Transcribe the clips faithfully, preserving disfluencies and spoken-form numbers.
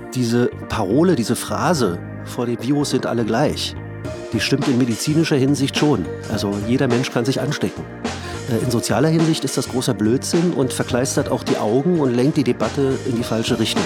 Diese Parole, diese Phrase, vor dem Virus sind alle gleich, die stimmt in medizinischer Hinsicht schon. Also jeder Mensch kann sich anstecken. In sozialer Hinsicht ist das großer Blödsinn und verkleistert auch die Augen und lenkt die Debatte in die falsche Richtung.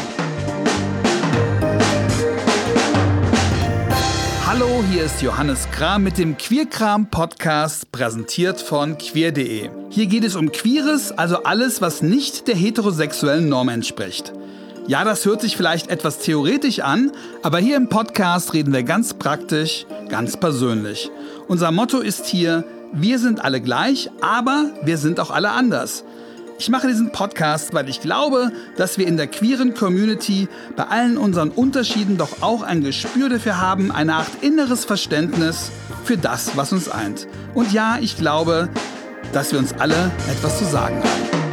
Hallo, hier ist Johannes Kram mit dem Queerkram-Podcast, präsentiert von queer punkt de. Hier geht es um Queeres, also alles, was nicht der heterosexuellen Norm entspricht. Ja, das hört sich vielleicht etwas theoretisch an, aber hier im Podcast reden wir ganz praktisch, ganz persönlich. Unser Motto ist hier: Wir sind alle gleich, aber wir sind auch alle anders. Ich mache diesen Podcast, weil ich glaube, dass wir in der queeren Community bei allen unseren Unterschieden doch auch ein Gespür dafür haben, eine Art inneres Verständnis für das, was uns eint. Und ja, ich glaube, dass wir uns alle etwas zu sagen haben.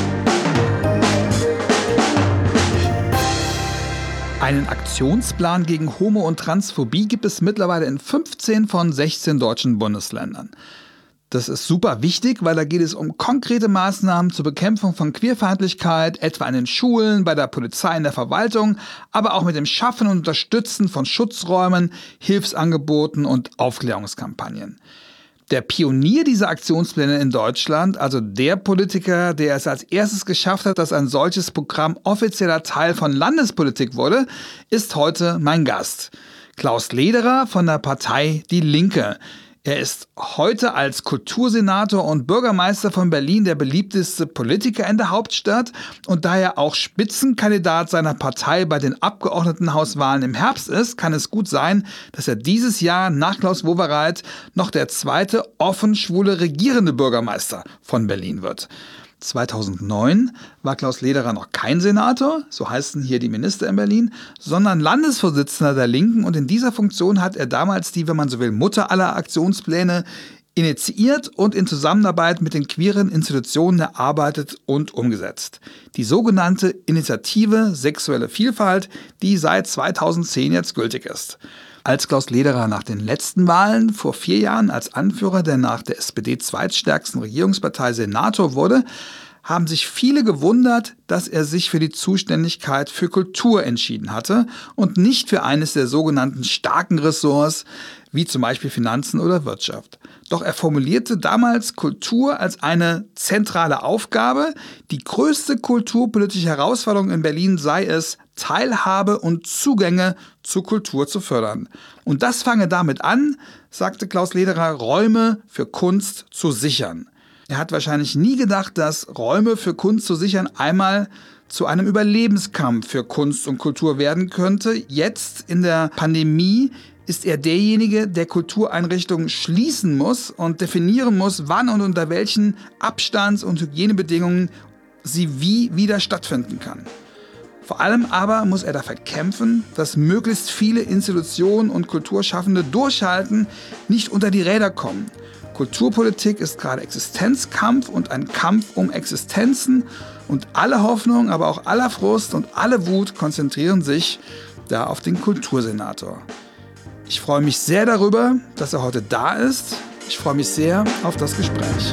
Einen Aktionsplan gegen Homo- und Transphobie gibt es mittlerweile in fünfzehn von sechzehn deutschen Bundesländern. Das ist super wichtig, weil da geht es um konkrete Maßnahmen zur Bekämpfung von Queerfeindlichkeit, etwa in den Schulen, bei der Polizei, in der Verwaltung, aber auch mit dem Schaffen und Unterstützen von Schutzräumen, Hilfsangeboten und Aufklärungskampagnen. Der Pionier dieser Aktionspläne in Deutschland, also der Politiker, der es als erstes geschafft hat, dass ein solches Programm offizieller Teil von Landespolitik wurde, ist heute mein Gast. Klaus Lederer von der Partei Die Linke. Er ist heute als Kultursenator und Bürgermeister von Berlin der beliebteste Politiker in der Hauptstadt und da er auch Spitzenkandidat seiner Partei bei den Abgeordnetenhauswahlen im Herbst ist, kann es gut sein, dass er dieses Jahr nach Klaus Wowereit noch der zweite offen schwule regierende Bürgermeister von Berlin wird. zweitausendneun war Klaus Lederer noch kein Senator, so heißen hier die Minister in Berlin, sondern Landesvorsitzender der Linken, und in dieser Funktion hat er damals die, wenn man so will, Mutter aller Aktionspläne initiiert und in Zusammenarbeit mit den queeren Institutionen erarbeitet und umgesetzt. Die sogenannte Initiative Sexuelle Vielfalt, die seit zweitausendzehn jetzt gültig ist. Als Klaus Lederer nach den letzten Wahlen vor vier Jahren als Anführer der nach der S P D zweitstärksten Regierungspartei Senator wurde, haben sich viele gewundert, dass er sich für die Zuständigkeit für Kultur entschieden hatte und nicht für eines der sogenannten starken Ressorts, wie zum Beispiel Finanzen oder Wirtschaft. Doch er formulierte damals Kultur als eine zentrale Aufgabe. Die größte kulturpolitische Herausforderung in Berlin sei es, Teilhabe und Zugänge zur Kultur zu fördern. Und das fange damit an, sagte Klaus Lederer, Räume für Kunst zu sichern. Er hat wahrscheinlich nie gedacht, dass Räume für Kunst zu sichern einmal zu einem Überlebenskampf für Kunst und Kultur werden könnte. Jetzt in der Pandemie ist er derjenige, der Kultureinrichtungen schließen muss und definieren muss, wann und unter welchen Abstands- und Hygienebedingungen sie wie wieder stattfinden kann. Vor allem aber muss er dafür kämpfen, dass möglichst viele Institutionen und Kulturschaffende durchhalten, nicht unter die Räder kommen. Kulturpolitik ist gerade Existenzkampf und ein Kampf um Existenzen, und alle Hoffnung, aber auch aller Frust und alle Wut konzentrieren sich da auf den Kultursenator. Ich freue mich sehr darüber, dass er heute da ist. Ich freue mich sehr auf das Gespräch.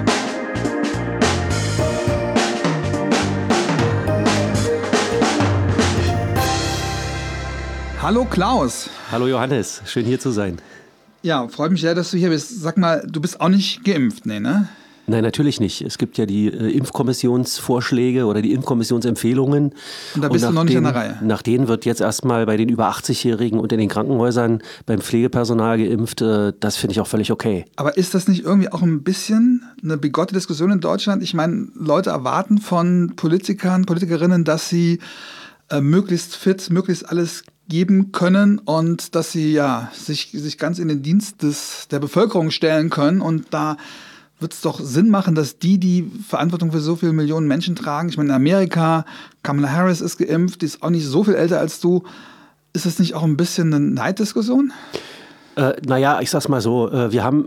Hallo Klaus. Hallo Johannes, schön hier zu sein. Ja, freut mich sehr, dass du hier bist. Sag mal, du bist auch nicht geimpft, nee, ne? Nein, natürlich nicht. Es gibt ja die äh, Impfkommissionsvorschläge oder die Impfkommissionsempfehlungen. Und da bist und du noch nicht denen, an der Reihe. Nach denen wird jetzt erstmal bei den über achtzig-Jährigen und in den Krankenhäusern beim Pflegepersonal geimpft. Äh, das finde ich auch völlig okay. Aber ist das nicht irgendwie auch ein bisschen eine bigotte Diskussion in Deutschland? Ich meine, Leute erwarten von Politikern, Politikerinnen, dass sie äh, möglichst fit, möglichst alles geben können und dass sie ja sich, sich ganz in den Dienst des, der Bevölkerung stellen können. Und da wird es doch Sinn machen, dass die die Verantwortung für so viele Millionen Menschen tragen. Ich meine, in Amerika, Kamala Harris ist geimpft, die ist auch nicht so viel älter als du. Ist das nicht auch ein bisschen eine Neiddiskussion? Äh, naja, ich sag's mal so, äh, wir haben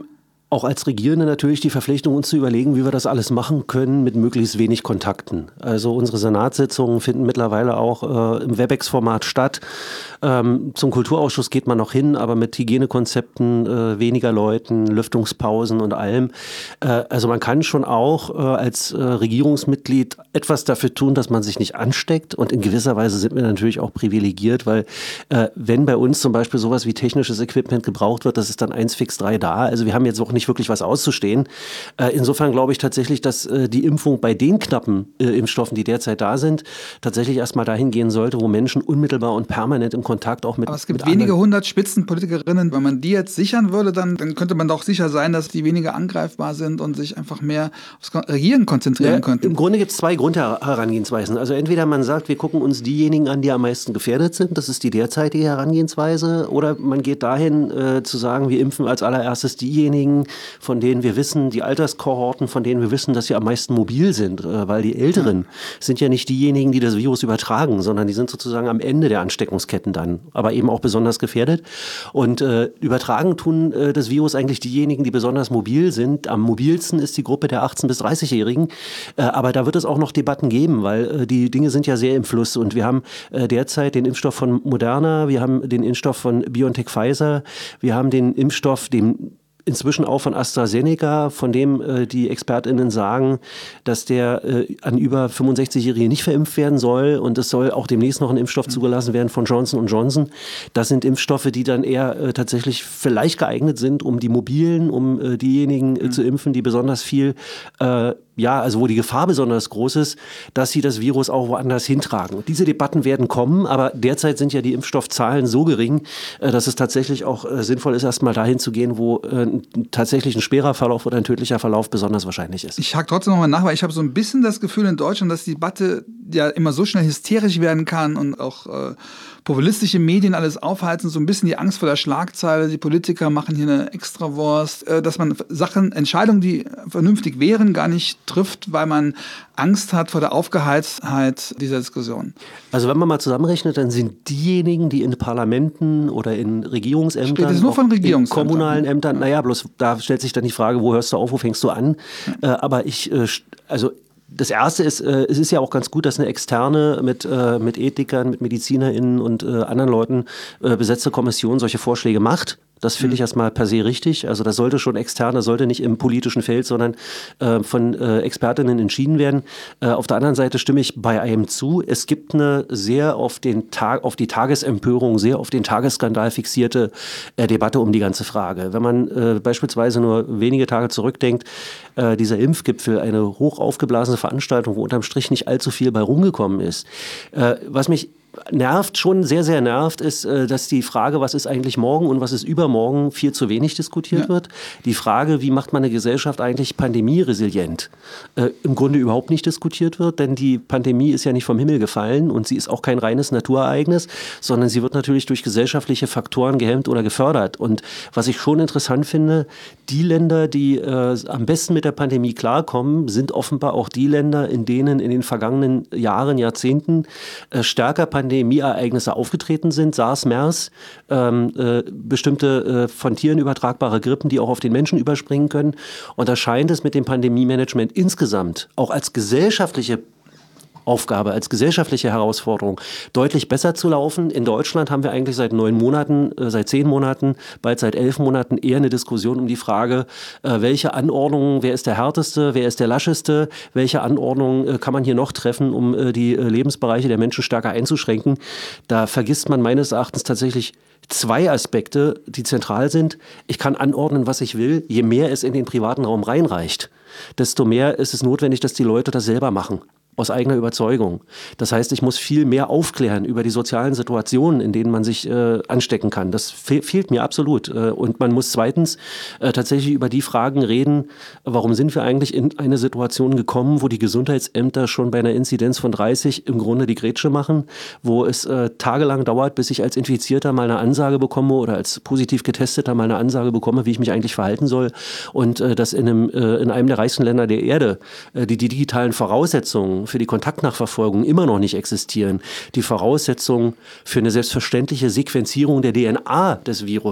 auch als Regierende natürlich die Verpflichtung, uns zu überlegen, wie wir das alles machen können mit möglichst wenig Kontakten. Also unsere Senatssitzungen finden mittlerweile auch äh, im Webex-Format statt. Ähm, zum Kulturausschuss geht man noch hin, aber mit Hygienekonzepten, äh, weniger Leuten, Lüftungspausen und allem. Äh, also man kann schon auch äh, als äh, Regierungsmitglied etwas dafür tun, dass man sich nicht ansteckt. Und in gewisser Weise sind wir natürlich auch privilegiert, weil äh, wenn bei uns zum Beispiel sowas wie technisches Equipment gebraucht wird, das ist dann eins fix drei da. Also wir haben jetzt auch nicht wirklich was auszustehen. Äh, insofern glaube ich tatsächlich, dass äh, die Impfung bei den knappen äh, Impfstoffen, die derzeit da sind, tatsächlich erstmal dahin gehen sollte, wo Menschen unmittelbar und permanent im Kontakt auch mit. Aber es gibt mit wenige hundert Spitzenpolitikerinnen. Wenn man die jetzt sichern würde, dann, dann könnte man doch sicher sein, dass die weniger angreifbar sind und sich einfach mehr aufs Regieren konzentrieren ja, könnten. Im Grunde gibt es zwei Grundherangehensweisen. Also entweder man sagt, wir gucken uns diejenigen an, die am meisten gefährdet sind. Das ist die derzeitige Herangehensweise. Oder man geht dahin äh, zu sagen, wir impfen als allererstes diejenigen, von denen wir wissen, die Alterskohorten, von denen wir wissen, dass sie am meisten mobil sind. Äh, weil die Älteren ja. sind ja nicht diejenigen, die das Virus übertragen, sondern die sind sozusagen am Ende der Ansteckungsketten dann, aber eben auch besonders gefährdet. Und äh, übertragen tun äh, das Virus eigentlich diejenigen, die besonders mobil sind. Am mobilsten ist die Gruppe der achtzehn- bis dreißigjährigen. Äh, aber da wird es auch noch Debatten geben, weil äh, die Dinge sind ja sehr im Fluss. Und wir haben äh, derzeit den Impfstoff von Moderna, wir haben den Impfstoff von BioNTech Pfizer, wir haben den Impfstoff, den inzwischen auch von AstraZeneca, von dem äh, die ExpertInnen sagen, dass der äh, an über fünfundsechzigjährige nicht verimpft werden soll, und es soll auch demnächst noch ein Impfstoff zugelassen werden von Johnson und Johnson. Das sind Impfstoffe, die dann eher äh, tatsächlich vielleicht geeignet sind, um die Mobilen, um äh, diejenigen äh, zu impfen, die besonders viel äh, ja, also wo die Gefahr besonders groß ist, dass sie das Virus auch woanders hintragen. Und diese Debatten werden kommen, aber derzeit sind ja die Impfstoffzahlen so gering, dass es tatsächlich auch sinnvoll ist, erstmal dahin zu gehen, wo tatsächlich ein schwerer Verlauf oder ein tödlicher Verlauf besonders wahrscheinlich ist. Ich hake trotzdem nochmal nach, weil ich habe so ein bisschen das Gefühl in Deutschland, dass die Debatte ja immer so schnell hysterisch werden kann und auch äh, populistische Medien alles aufheizen, so ein bisschen die Angst vor der Schlagzeile, die Politiker machen hier eine Extrawurst, äh, dass man Sachen, Entscheidungen, die vernünftig wären, gar nicht trifft, weil man Angst hat vor der Aufgeheiztheit dieser Diskussion. Also wenn man mal zusammenrechnet, dann sind diejenigen, die in Parlamenten oder in Regierungsämtern, Steht das nur von Regierungsämtern, in kommunalen Ämtern, ja. naja, bloß da stellt sich dann die Frage, wo hörst du auf, wo fängst du an? Ja. Äh, aber ich, äh, also das Erste ist, äh, es ist ja auch ganz gut, dass eine externe mit, äh, mit Ethikern, mit MedizinerInnen und äh, anderen Leuten äh, besetzte Kommission solche Vorschläge macht. Das finde ich erstmal per se richtig. Also das sollte schon extern, das sollte nicht im politischen Feld, sondern äh, von äh, Expertinnen entschieden werden. Äh, auf der anderen Seite stimme ich bei einem zu. Es gibt eine sehr auf, den Tag, auf die Tagesempörung, sehr auf den Tagesskandal fixierte äh, Debatte um die ganze Frage. Wenn man äh, beispielsweise nur wenige Tage zurückdenkt, äh, dieser Impfgipfel, eine hoch aufgeblasene Veranstaltung, wo unterm Strich nicht allzu viel bei rumgekommen ist. Äh, was mich nervt, schon sehr, sehr nervt, ist, dass die Frage, was ist eigentlich morgen und was ist übermorgen, viel zu wenig diskutiert ja. wird. Die Frage, wie macht man eine Gesellschaft eigentlich pandemieresilient, äh, im Grunde überhaupt nicht diskutiert wird, denn die Pandemie ist ja nicht vom Himmel gefallen und sie ist auch kein reines Naturereignis, sondern sie wird natürlich durch gesellschaftliche Faktoren gehemmt oder gefördert. Und was ich schon interessant finde, die Länder, die äh, am besten mit der Pandemie klarkommen, sind offenbar auch die Länder, in denen in den vergangenen Jahren, Jahrzehnten äh, stärker Pandemieereignisse aufgetreten sind, SARS, MERS, ähm, äh, bestimmte äh, von Tieren übertragbare Grippen, die auch auf den Menschen überspringen können. Und da scheint es mit dem Pandemie-Management insgesamt auch als gesellschaftliche Aufgabe, als gesellschaftliche Herausforderung deutlich besser zu laufen. In Deutschland haben wir eigentlich seit neun Monaten, äh, seit zehn Monaten, bald seit elf Monaten eher eine Diskussion um die Frage, äh, welche Anordnungen, wer ist der härteste, wer ist der lascheste, welche Anordnungen äh, kann man hier noch treffen, um äh, die äh, Lebensbereiche der Menschen stärker einzuschränken. Da vergisst man meines Erachtens tatsächlich zwei Aspekte, die zentral sind. Ich kann anordnen, was ich will. Je mehr es in den privaten Raum reinreicht, desto mehr ist es notwendig, dass die Leute das selber machen. Aus eigener Überzeugung. Das heißt, ich muss viel mehr aufklären über die sozialen Situationen, in denen man sich äh, anstecken kann. Das fe- fehlt mir absolut. Äh, und man muss zweitens äh, tatsächlich über die Fragen reden, warum sind wir eigentlich in eine Situation gekommen, wo die Gesundheitsämter schon bei einer Inzidenz von dreißig im Grunde die Grätsche machen, wo es äh, tagelang dauert, bis ich als Infizierter mal eine Ansage bekomme oder als positiv Getesteter mal eine Ansage bekomme, wie ich mich eigentlich verhalten soll. Und äh, dass in einem, äh, in einem der reichsten Länder der Erde äh, die, die digitalen Voraussetzungen für die Kontaktnachverfolgung immer noch nicht existieren. Die Voraussetzungen für eine selbstverständliche Sequenzierung der D N A des Virus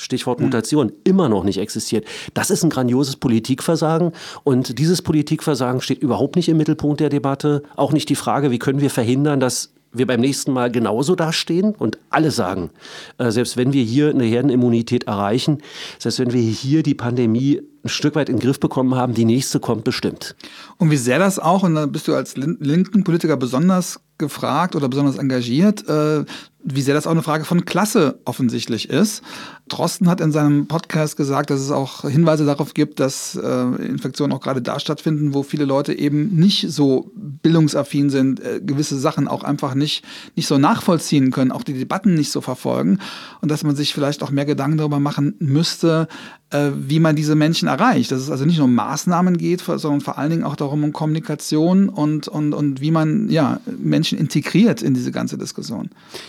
Stichwort Mutation, mhm. immer noch nicht existiert. Das ist ein grandioses Politikversagen und dieses Politikversagen steht überhaupt nicht im Mittelpunkt der Debatte. Auch nicht die Frage, wie können wir verhindern, dass wir beim nächsten Mal genauso dastehen und alle sagen, äh, selbst wenn wir hier eine Herdenimmunität erreichen, selbst wenn wir hier die Pandemie ein Stück weit in den Griff bekommen haben, die nächste kommt bestimmt. Und wie sehr das auch, und da bist du als linken Politiker besonders gefragt oder besonders engagiert, äh, wie sehr das auch eine Frage von Klasse offensichtlich ist. Drosten hat in seinem Podcast gesagt, dass es auch Hinweise darauf gibt, dass äh, Infektionen auch gerade da stattfinden, wo viele Leute eben nicht so bildungsaffin sind, äh, gewisse Sachen auch einfach nicht, nicht so nachvollziehen können, auch die Debatten nicht so verfolgen und dass man sich vielleicht auch mehr Gedanken darüber machen müsste, äh, wie man diese Menschen erreicht. Dass es also nicht nur um Maßnahmen geht, sondern vor allen Dingen auch darum, um Kommunikation und, und, und wie man ja, Menschen integriert in diese ganze Diskussion.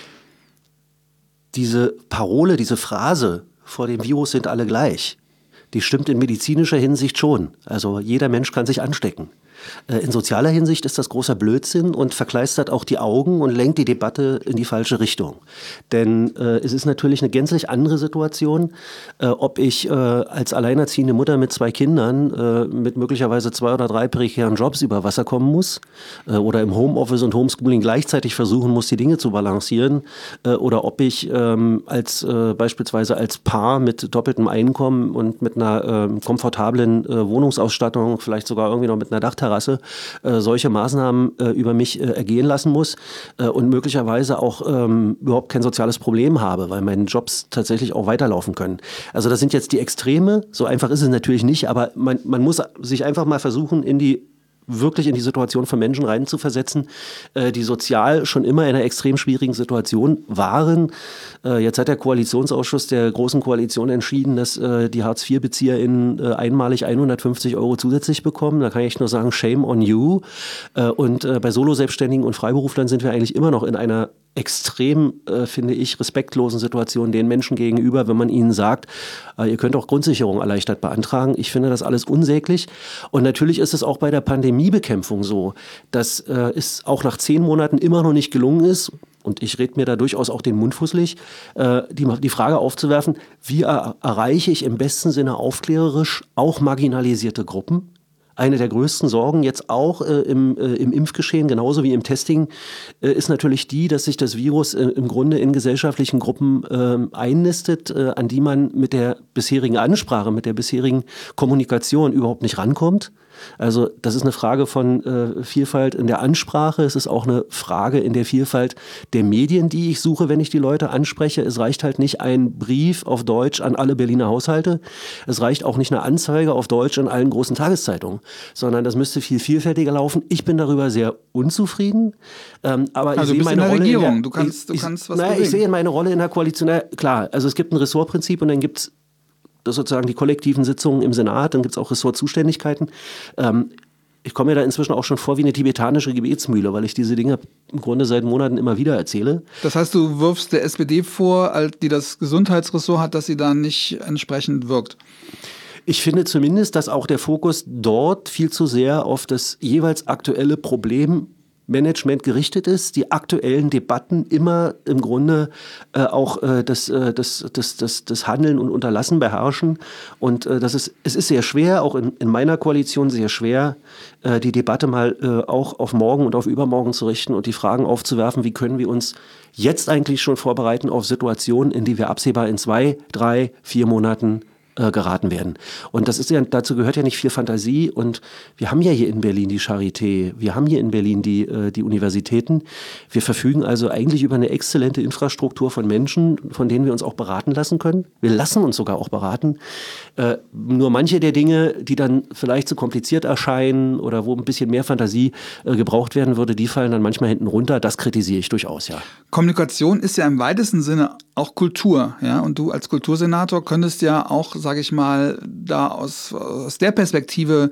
Diese Parole, diese Phrase, vor dem Virus sind alle gleich, die stimmt in medizinischer Hinsicht schon. Also jeder Mensch kann sich anstecken. In sozialer Hinsicht ist das großer Blödsinn und verkleistert auch die Augen und lenkt die Debatte in die falsche Richtung. Denn äh, es ist natürlich eine gänzlich andere Situation, äh, ob ich äh, als alleinerziehende Mutter mit zwei Kindern äh, mit möglicherweise zwei oder drei prekären Jobs über Wasser kommen muss äh, oder im Homeoffice und Homeschooling gleichzeitig versuchen muss, die Dinge zu balancieren äh, oder ob ich ähm, als äh, beispielsweise als Paar mit doppeltem Einkommen und mit einer äh, komfortablen äh, Wohnungsausstattung, vielleicht sogar irgendwie noch mit einer Dachterrasse Äh, solche Maßnahmen äh, über mich äh, ergehen lassen muss äh, und möglicherweise auch ähm, überhaupt kein soziales Problem habe, weil meine Jobs tatsächlich auch weiterlaufen können. Also das sind jetzt die Extreme, so einfach ist es natürlich nicht, aber man, man muss sich einfach mal versuchen, in die wirklich in die Situation von Menschen reinzuversetzen, äh, die sozial schon immer in einer extrem schwierigen Situation waren. Äh, jetzt hat der Koalitionsausschuss der Großen Koalition entschieden, dass äh, die Hartz vier BezieherInnen äh, einmalig hundertfünfzig Euro zusätzlich bekommen. Da kann ich nur sagen, shame on you. Äh, und äh, bei Solo-Selbstständigen und Freiberuflern sind wir eigentlich immer noch in einer extrem, äh, finde ich, respektlosen Situation den Menschen gegenüber, wenn man ihnen sagt, äh, ihr könnt auch Grundsicherung erleichtert beantragen. Ich finde das alles unsäglich. Und natürlich ist es auch bei der Pandemiebekämpfung so, dass äh, es auch nach zehn Monaten immer noch nicht gelungen ist, und ich rede mir da durchaus auch den Mund fusselig, äh, die, die Frage aufzuwerfen, wie er, erreiche ich im besten Sinne aufklärerisch auch marginalisierte Gruppen? Eine der größten Sorgen jetzt auch äh, im, äh, im Impfgeschehen, genauso wie im Testing, äh, ist natürlich die, dass sich das Virus äh, im Grunde in gesellschaftlichen Gruppen äh, einnistet, äh, an die man mit der bisherigen Ansprache, mit der bisherigen Kommunikation überhaupt nicht rankommt. Also das ist eine Frage von äh, Vielfalt in der Ansprache. Es ist auch eine Frage in der Vielfalt der Medien, die ich suche, wenn ich die Leute anspreche. Es reicht halt nicht ein Brief auf Deutsch an alle Berliner Haushalte. Es reicht auch nicht eine Anzeige auf Deutsch in allen großen Tageszeitungen, sondern das müsste viel vielfältiger laufen. Ich bin darüber sehr unzufrieden. Ähm, aber also ich sehe meine in der Rolle Regierung. In der, du kannst, du ich, kannst was naja, bewegen. Ich sehe meine Rolle in der Koalition. Na, klar, also es gibt ein Ressortprinzip und dann gibt es das sozusagen die kollektiven Sitzungen im Senat, dann gibt es auch Ressortzuständigkeiten. Ähm, ich komme mir da inzwischen auch schon vor wie eine tibetanische Gebetsmühle, weil ich diese Dinge im Grunde seit Monaten immer wieder erzähle. Das heißt, du wirfst der S P D vor, die das Gesundheitsressort hat, dass sie da nicht entsprechend wirkt? Ich finde zumindest, dass auch der Fokus dort viel zu sehr auf das jeweils aktuelle Problem Management gerichtet ist, die aktuellen Debatten immer im Grunde äh, auch äh, das, äh, das, das, das, das Handeln und Unterlassen beherrschen. Und äh, das ist, es ist sehr schwer, auch in, in meiner Koalition sehr schwer, äh, die Debatte mal äh, auch auf morgen und auf übermorgen zu richten und die Fragen aufzuwerfen, wie können wir uns jetzt eigentlich schon vorbereiten auf Situationen, in die wir absehbar in zwei, drei, vier Monaten Äh, geraten werden. Und das ist ja, dazu gehört ja nicht viel Fantasie. Und wir haben ja hier in Berlin die Charité, wir haben hier in Berlin die, äh, die Universitäten. Wir verfügen also eigentlich über eine exzellente Infrastruktur von Menschen, von denen wir uns auch beraten lassen können. Wir lassen uns sogar auch beraten. Äh, nur manche der Dinge, die dann vielleicht zu kompliziert erscheinen oder wo ein bisschen mehr Fantasie äh, gebraucht werden würde, die fallen dann manchmal hinten runter. Das kritisiere ich durchaus, ja. Kommunikation ist ja im weitesten Sinne auch Kultur, ja. Und du als Kultursenator könntest ja auch, sage ich mal, da aus, aus der Perspektive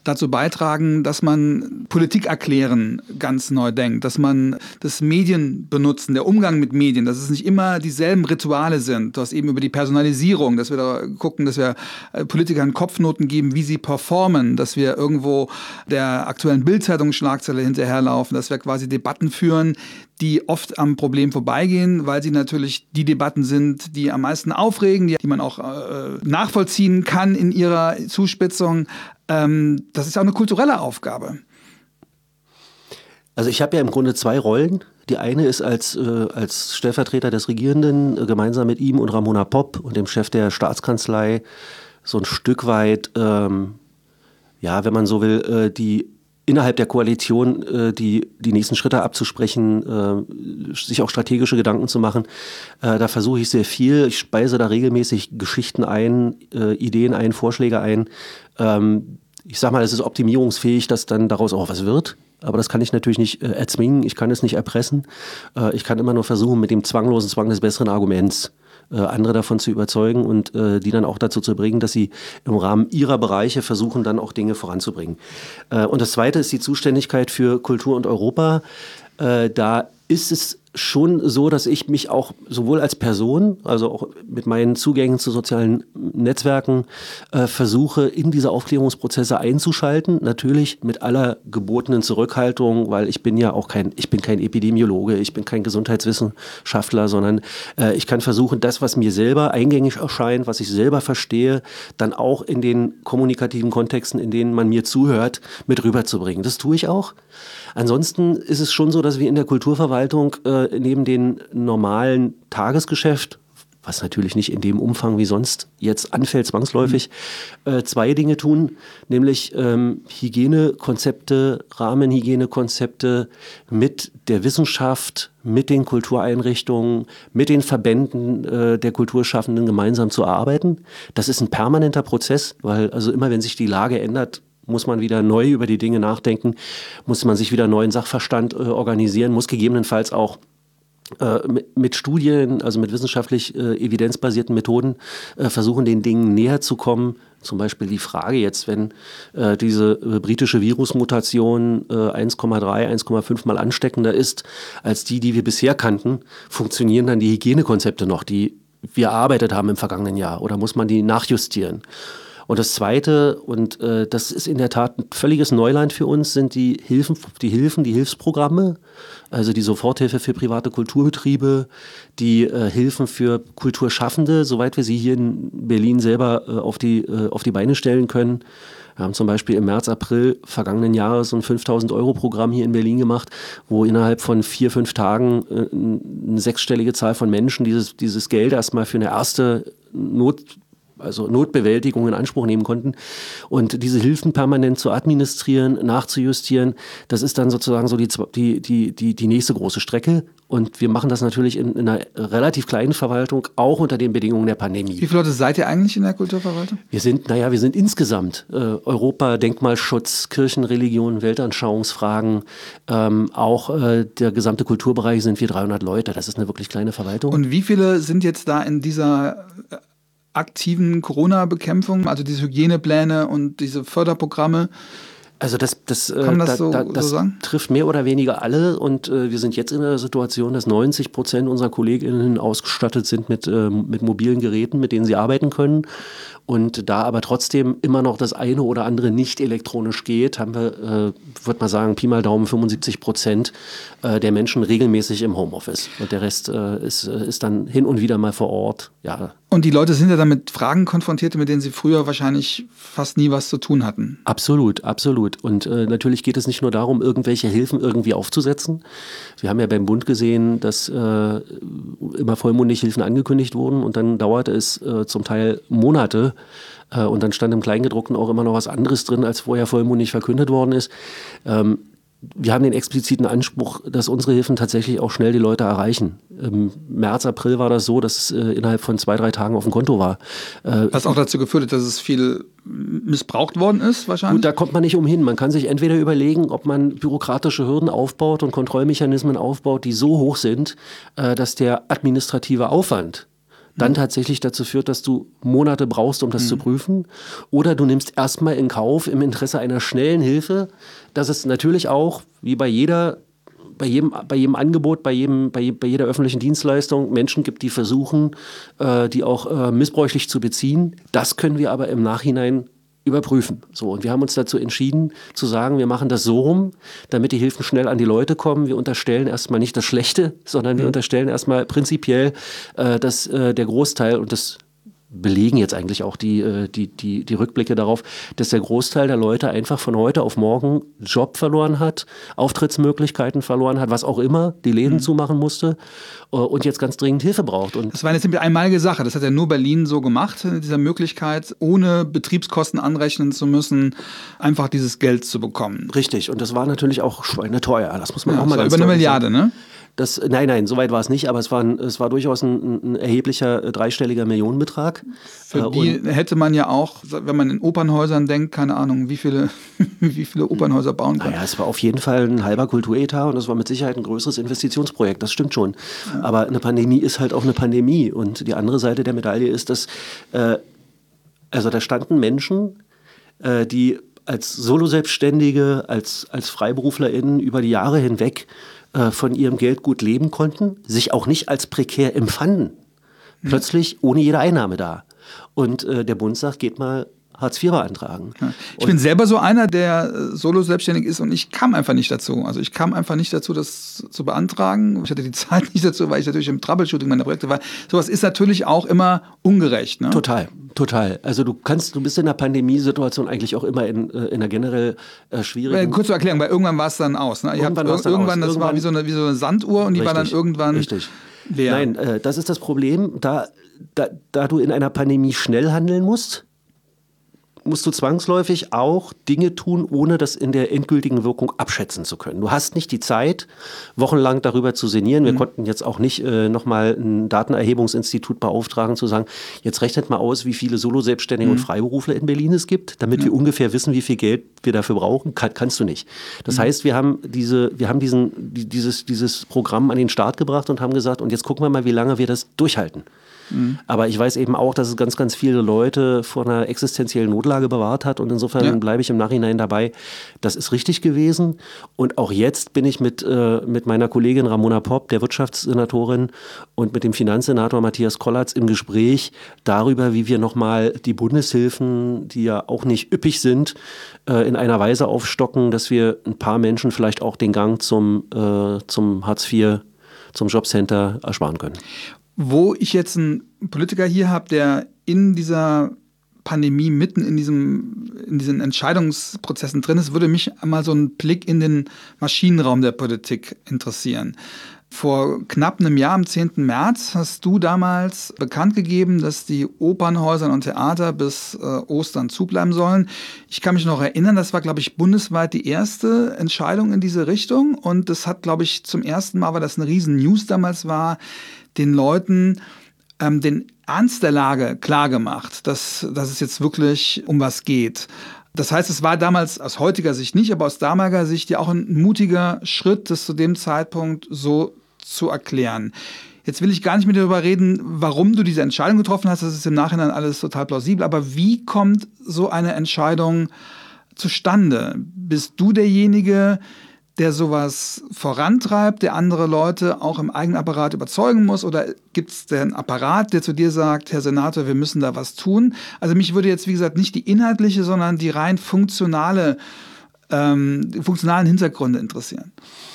dazu beitragen, dass man Politik erklären ganz neu denkt, dass man das Medienbenutzen, der Umgang mit Medien, dass es nicht immer dieselben Rituale sind. Du hast eben über die Personalisierung, dass wir da gucken, dass wir Politikern Kopfnoten geben, wie sie performen, dass wir irgendwo der aktuellen Bild-Zeitung-Schlagzeile hinterherlaufen, dass wir quasi Debatten führen, die oft am Problem vorbeigehen, weil sie natürlich die Debatten sind, die am meisten aufregen, die, die man auch äh, nachvollziehen kann in ihrer Zuspitzung. Ähm, das ist auch eine kulturelle Aufgabe. Also ich habe ja im Grunde zwei Rollen. Die eine ist als, äh, als Stellvertreter des Regierenden, äh, gemeinsam mit ihm und Ramona Popp und dem Chef der Staatskanzlei, so ein Stück weit, ähm, ja, wenn man so will, äh, die innerhalb der Koalition äh, die, die nächsten Schritte abzusprechen, äh, sich auch strategische Gedanken zu machen. Äh, da versuche ich sehr viel. Ich speise da regelmäßig Geschichten ein, äh, Ideen ein, Vorschläge ein. Ähm, ich sag mal, es ist optimierungsfähig, dass dann daraus auch was wird. Aber das kann ich natürlich nicht äh, erzwingen, ich kann es nicht erpressen. Äh, ich kann immer nur versuchen, mit dem zwanglosen Zwang des besseren Arguments äh, andere davon zu überzeugen und äh, die dann auch dazu zu bringen, dass sie im Rahmen ihrer Bereiche versuchen, dann auch Dinge voranzubringen. Äh, und das Zweite ist die Zuständigkeit für Kultur und Europa. Äh, da ist es schon so, dass ich mich auch sowohl als Person, also auch mit meinen Zugängen zu sozialen Netzwerken, äh, versuche, in diese Aufklärungsprozesse einzuschalten. Natürlich mit aller gebotenen Zurückhaltung, weil ich bin ja auch kein, ich bin kein Epidemiologe, ich bin kein Gesundheitswissenschaftler, sondern äh, ich kann versuchen, das, was mir selber eingängig erscheint, was ich selber verstehe, dann auch in den kommunikativen Kontexten, in denen man mir zuhört, mit rüberzubringen. Das tue ich auch. Ansonsten ist es schon so, dass wir in der Kulturverwaltung äh, neben dem normalen Tagesgeschäft, was natürlich nicht in dem Umfang wie sonst jetzt anfällt, zwangsläufig, äh, zwei Dinge tun, nämlich ähm, Hygienekonzepte, Rahmenhygienekonzepte mit der Wissenschaft, mit den Kultureinrichtungen, mit den Verbänden äh, der Kulturschaffenden gemeinsam zu erarbeiten. Das ist ein permanenter Prozess, weil also immer, wenn sich die Lage ändert, muss man wieder neu über die Dinge nachdenken, muss man sich wieder neuen Sachverstand äh, organisieren, muss gegebenenfalls auch äh, mit, mit Studien, also mit wissenschaftlich äh, evidenzbasierten Methoden äh, versuchen, den Dingen näher zu kommen. Zum Beispiel die Frage jetzt, wenn äh, diese äh, britische Virusmutation äh, eins Komma drei, eins Komma fünf mal ansteckender ist als die, die wir bisher kannten, funktionieren dann die Hygienekonzepte noch, die wir erarbeitet haben im vergangenen Jahr, oder muss man die nachjustieren? Und das Zweite, und äh, das ist in der Tat ein völliges Neuland für uns, sind die Hilfen, die Hilfen, die Hilfsprogramme, also die Soforthilfe für private Kulturbetriebe, die äh, Hilfen für Kulturschaffende, soweit wir sie hier in Berlin selber äh, auf die, äh, auf die Beine stellen können. Wir haben zum Beispiel im März, April vergangenen Jahres so ein fünftausend Euro Programm hier in Berlin gemacht, wo innerhalb von vier, fünf Tagen äh, eine sechsstellige Zahl von Menschen dieses, dieses Geld erstmal für eine erste Not also Notbewältigung in Anspruch nehmen konnten. Und diese Hilfen permanent zu administrieren, nachzujustieren, das ist dann sozusagen so die, die, die, die, die nächste große Strecke. Und wir machen das natürlich in, in einer relativ kleinen Verwaltung, auch unter den Bedingungen der Pandemie. Wie viele Leute seid ihr eigentlich in der Kulturverwaltung? Wir sind, naja, wir sind insgesamt äh, Europa, Denkmalschutz, Kirchen, Religion, Weltanschauungsfragen, ähm, auch äh, der gesamte Kulturbereich sind wir dreihundert Leute. Das ist eine wirklich kleine Verwaltung. Und wie viele sind jetzt da in dieser aktiven Corona-Bekämpfung, also diese Hygienepläne und diese Förderprogramme? Also das, das, Kann das da, so, da, das so sagen? trifft mehr oder weniger alle, und äh, wir sind jetzt in der Situation, dass neunzig Prozent unserer KollegInnen ausgestattet sind mit, äh, mit mobilen Geräten, mit denen sie arbeiten können. Und da aber trotzdem immer noch das eine oder andere nicht elektronisch geht, haben wir, äh, würde man sagen, Pi mal Daumen fünfundsiebzig Prozent äh, der Menschen regelmäßig im Homeoffice. Und der Rest äh, ist, ist dann hin und wieder mal vor Ort. Ja. Und die Leute sind ja dann mit Fragen konfrontiert, mit denen sie früher wahrscheinlich fast nie was zu tun hatten. Absolut, absolut. Und äh, natürlich geht es nicht nur darum, irgendwelche Hilfen irgendwie aufzusetzen. Wir haben ja beim Bund gesehen, dass äh, immer vollmundig Hilfen angekündigt wurden, und dann dauerte es äh, zum Teil Monate, äh, und dann stand im Kleingedruckten auch immer noch was anderes drin, als vorher vollmundig verkündet worden ist. Ähm, Wir haben den expliziten Anspruch, dass unsere Hilfen tatsächlich auch schnell die Leute erreichen. Im März, April war das so, dass es äh, innerhalb von zwei, drei Tagen auf dem Konto war. Äh, Was auch dazu geführt hat, dass es viel missbraucht worden ist, wahrscheinlich? Gut, da kommt man nicht umhin. Man kann sich entweder überlegen, ob man bürokratische Hürden aufbaut und Kontrollmechanismen aufbaut, die so hoch sind, äh, dass der administrative Aufwand, dann tatsächlich dazu führt, dass du Monate brauchst, um das mhm. zu prüfen. Oder du nimmst erstmal in Kauf im Interesse einer schnellen Hilfe, dass es natürlich auch, wie bei jeder, bei jedem, bei jedem Angebot, bei, jedem, bei, bei jeder öffentlichen Dienstleistung Menschen gibt, die versuchen, äh, die auch äh, missbräuchlich zu beziehen. Das können wir aber im Nachhinein überprüfen. So, und wir haben uns dazu entschieden, zu sagen, wir machen das so rum, damit die Hilfen schnell an die Leute kommen. Wir unterstellen erstmal nicht das Schlechte, sondern wir mhm. unterstellen erstmal prinzipiell, äh, dass äh, der Großteil, und das belegen jetzt eigentlich auch die, die, die, die Rückblicke darauf, dass der Großteil der Leute einfach von heute auf morgen Job verloren hat, Auftrittsmöglichkeiten verloren hat, was auch immer, die Läden mhm. zumachen musste und jetzt ganz dringend Hilfe braucht. Und das war eine ziemlich einmalige Sache. Das hat ja nur Berlin so gemacht, diese Möglichkeit, ohne Betriebskosten anrechnen zu müssen, einfach dieses Geld zu bekommen. Richtig. Und das war natürlich auch schweineteuer. Das muss man ja, auch mal das ganz war über eine Milliarde, ne? Das, nein, nein, so weit war es nicht, aber es war, ein, es war durchaus ein, ein erheblicher äh, dreistelliger Millionenbetrag. Für die äh, hätte man ja auch, wenn man in Opernhäusern denkt, keine Ahnung, wie viele, wie viele Opernhäuser bauen kann. Naja, es war auf jeden Fall ein halber Kulturetat und es war mit Sicherheit ein größeres Investitionsprojekt, das stimmt schon. Ja. Aber eine Pandemie ist halt auch eine Pandemie und die andere Seite der Medaille ist, dass, äh, also da standen Menschen, äh, die als Solo-Selbstständige, als, als FreiberuflerInnen über die Jahre hinweg von ihrem Geld gut leben konnten, sich auch nicht als prekär empfanden. Plötzlich ohne jede Einnahme da. Und äh, der Bund sagt, geht mal Hartz vier beantragen. Ja. Ich und bin selber so einer, der solo selbstständig ist und ich kam einfach nicht dazu. Also ich kam einfach nicht dazu, das zu beantragen. Ich hatte die Zeit nicht dazu, weil ich natürlich im Troubleshooting meiner Projekte war. Sowas ist natürlich auch immer ungerecht. Ne? Total, total. Also du kannst, du bist in der Pandemiesituation eigentlich auch immer in, in einer generell äh, schwierigen... Kurz zur Erklärung, weil irgendwann war es dann aus. Ne? Irgendwann war es dann irgendwann, aus. Das irgendwann war wie so, eine, wie so eine Sanduhr und die richtig, war dann irgendwann richtig. leer. Nein, äh, das ist das Problem. Da, da, da du in einer Pandemie schnell handeln musst, musst du zwangsläufig auch Dinge tun, ohne das in der endgültigen Wirkung abschätzen zu können. Du hast nicht die Zeit, wochenlang darüber zu sinnieren. Wir mhm. konnten jetzt auch nicht äh, nochmal ein Datenerhebungsinstitut beauftragen, zu sagen, jetzt rechnet mal aus, wie viele Solo-Selbstständige mhm. und Freiberufler in Berlin es gibt, damit ja. wir ungefähr wissen, wie viel Geld wir dafür brauchen. Kann, kannst du nicht. Das mhm. heißt, wir haben, diese, wir haben diesen, dieses, dieses Programm an den Start gebracht und haben gesagt, und jetzt gucken wir mal, wie lange wir das durchhalten. Mhm. Aber ich weiß eben auch, dass es ganz, ganz viele Leute vor einer existenziellen Notlage bewahrt hat und insofern ja. bleibe ich im Nachhinein dabei. Das ist richtig gewesen und auch jetzt bin ich mit, äh, mit meiner Kollegin Ramona Popp, der Wirtschaftssenatorin und mit dem Finanzsenator Matthias Kollatz im Gespräch darüber, wie wir nochmal die Bundeshilfen, die ja auch nicht üppig sind, äh, in einer Weise aufstocken, dass wir ein paar Menschen vielleicht auch den Gang zum, äh, zum Hartz vier, zum Jobcenter ersparen können. Wo ich jetzt einen Politiker hier habe, der in dieser Pandemie mitten in, diesem, in diesen Entscheidungsprozessen drin ist, würde mich einmal so ein Blick in den Maschinenraum der Politik interessieren. Vor knapp einem Jahr, am zehnten März, hast du damals bekannt gegeben, dass die Opernhäuser und Theater bis äh, Ostern zubleiben sollen. Ich kann mich noch erinnern, das war, glaube ich, bundesweit die erste Entscheidung in diese Richtung. Und das hat, glaube ich, zum ersten Mal, weil das eine riesen News damals war, den Leuten ähm, den Ernst der Lage klargemacht, dass, dass es jetzt wirklich um was geht. Das heißt, es war damals aus heutiger Sicht nicht, aber aus damaliger Sicht ja auch ein mutiger Schritt, das zu dem Zeitpunkt so zu erklären. Jetzt will ich gar nicht mit dir darüber reden, warum du diese Entscheidung getroffen hast. Das ist im Nachhinein alles total plausibel. Aber wie kommt so eine Entscheidung zustande? Bist du derjenige, der sowas vorantreibt, der andere Leute auch im eigenen Apparat überzeugen muss? Oder gibt es den Apparat, der zu dir sagt, Herr Senator, wir müssen da was tun? Also mich würde jetzt, wie gesagt, nicht die inhaltliche, sondern die rein funktionale, ähm, die funktionalen Hintergründe interessieren.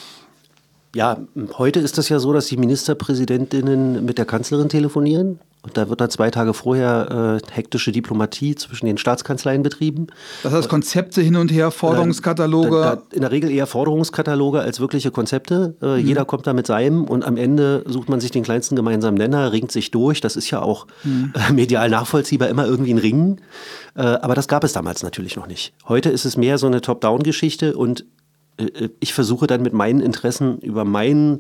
Ja, heute ist das ja so, dass die Ministerpräsidentinnen mit der Kanzlerin telefonieren. Und da wird dann zwei Tage vorher äh, hektische Diplomatie zwischen den Staatskanzleien betrieben. Das heißt Konzepte hin und her, Forderungskataloge? Da, da, in der Regel eher Forderungskataloge als wirkliche Konzepte. Äh, mhm. Jeder kommt da mit seinem und am Ende sucht man sich den kleinsten gemeinsamen Nenner, ringt sich durch. Das ist ja auch mhm. äh, medial nachvollziehbar, immer irgendwie ein Ringen. Äh, aber das gab es damals natürlich noch nicht. Heute ist es mehr so eine Top-Down-Geschichte und äh, ich versuche dann mit meinen Interessen über meinen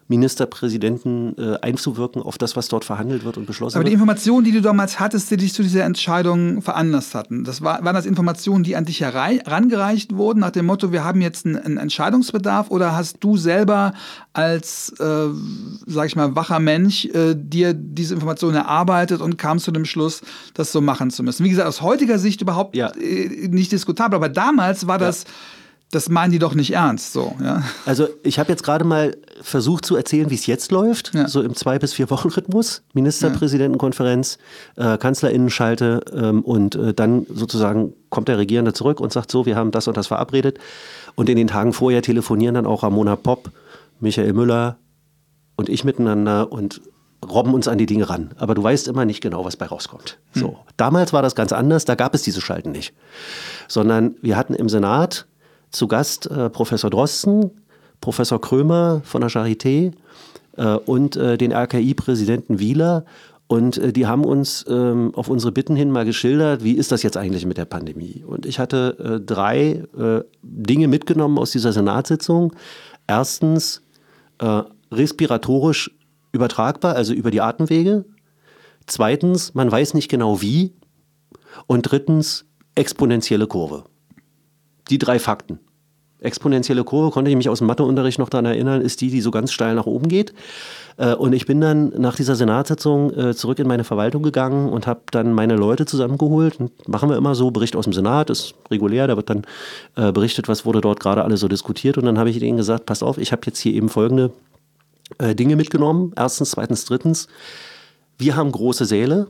Ministerpräsidenten äh, einzuwirken auf das, was dort verhandelt wird und beschlossen Aber wird. die Informationen, die du damals hattest, die dich zu dieser Entscheidung veranlasst hatten, das war, waren das Informationen, die an dich herangereicht wurden, nach dem Motto, wir haben jetzt einen, einen Entscheidungsbedarf, oder hast du selber als, äh, sag ich mal, wacher Mensch äh, dir diese Informationen erarbeitet und kamst zu dem Schluss, das so machen zu müssen? Wie gesagt, aus heutiger Sicht überhaupt ja. äh, nicht diskutabel, aber damals war das... Ja. Das meinen die doch nicht ernst, so, ja. Also ich habe jetzt gerade mal versucht zu erzählen, wie es jetzt läuft, ja. so im zwei- bis vier Wochen Rhythmus, Ministerpräsidentenkonferenz, äh, Kanzlerinnenschalte ähm, und äh, dann sozusagen kommt der Regierende zurück und sagt so, wir haben das und das verabredet, und in den Tagen vorher telefonieren dann auch Ramona Popp, Michael Müller und ich miteinander und robben uns an die Dinge ran. Aber du weißt immer nicht genau, was bei rauskommt. Hm. So. Damals war das ganz anders, da gab es diese Schalten nicht, sondern wir hatten im Senat zu Gast äh, Professor Drosten, Professor Krömer von der Charité äh, und äh, den R K I-Präsidenten Wieler. Und äh, die haben uns ähm, auf unsere Bitten hin mal geschildert, wie ist das jetzt eigentlich mit der Pandemie? Und ich hatte äh, drei äh, Dinge mitgenommen aus dieser Senatssitzung. Erstens äh, respiratorisch übertragbar, also über die Atemwege. Zweitens, man weiß nicht genau wie. Und drittens, exponentielle Kurve. Die drei Fakten. Exponentielle Kurve, konnte ich mich aus dem Matheunterricht noch daran erinnern, ist die, die so ganz steil nach oben geht. Und ich bin dann nach dieser Senatssitzung zurück in meine Verwaltung gegangen und habe dann meine Leute zusammengeholt. Und machen wir immer so, Bericht aus dem Senat, ist regulär, da wird dann berichtet, was wurde dort gerade alles so diskutiert. Und dann habe ich denen gesagt, passt auf, ich habe jetzt hier eben folgende Dinge mitgenommen. Erstens, zweitens, drittens. Wir haben große Säle.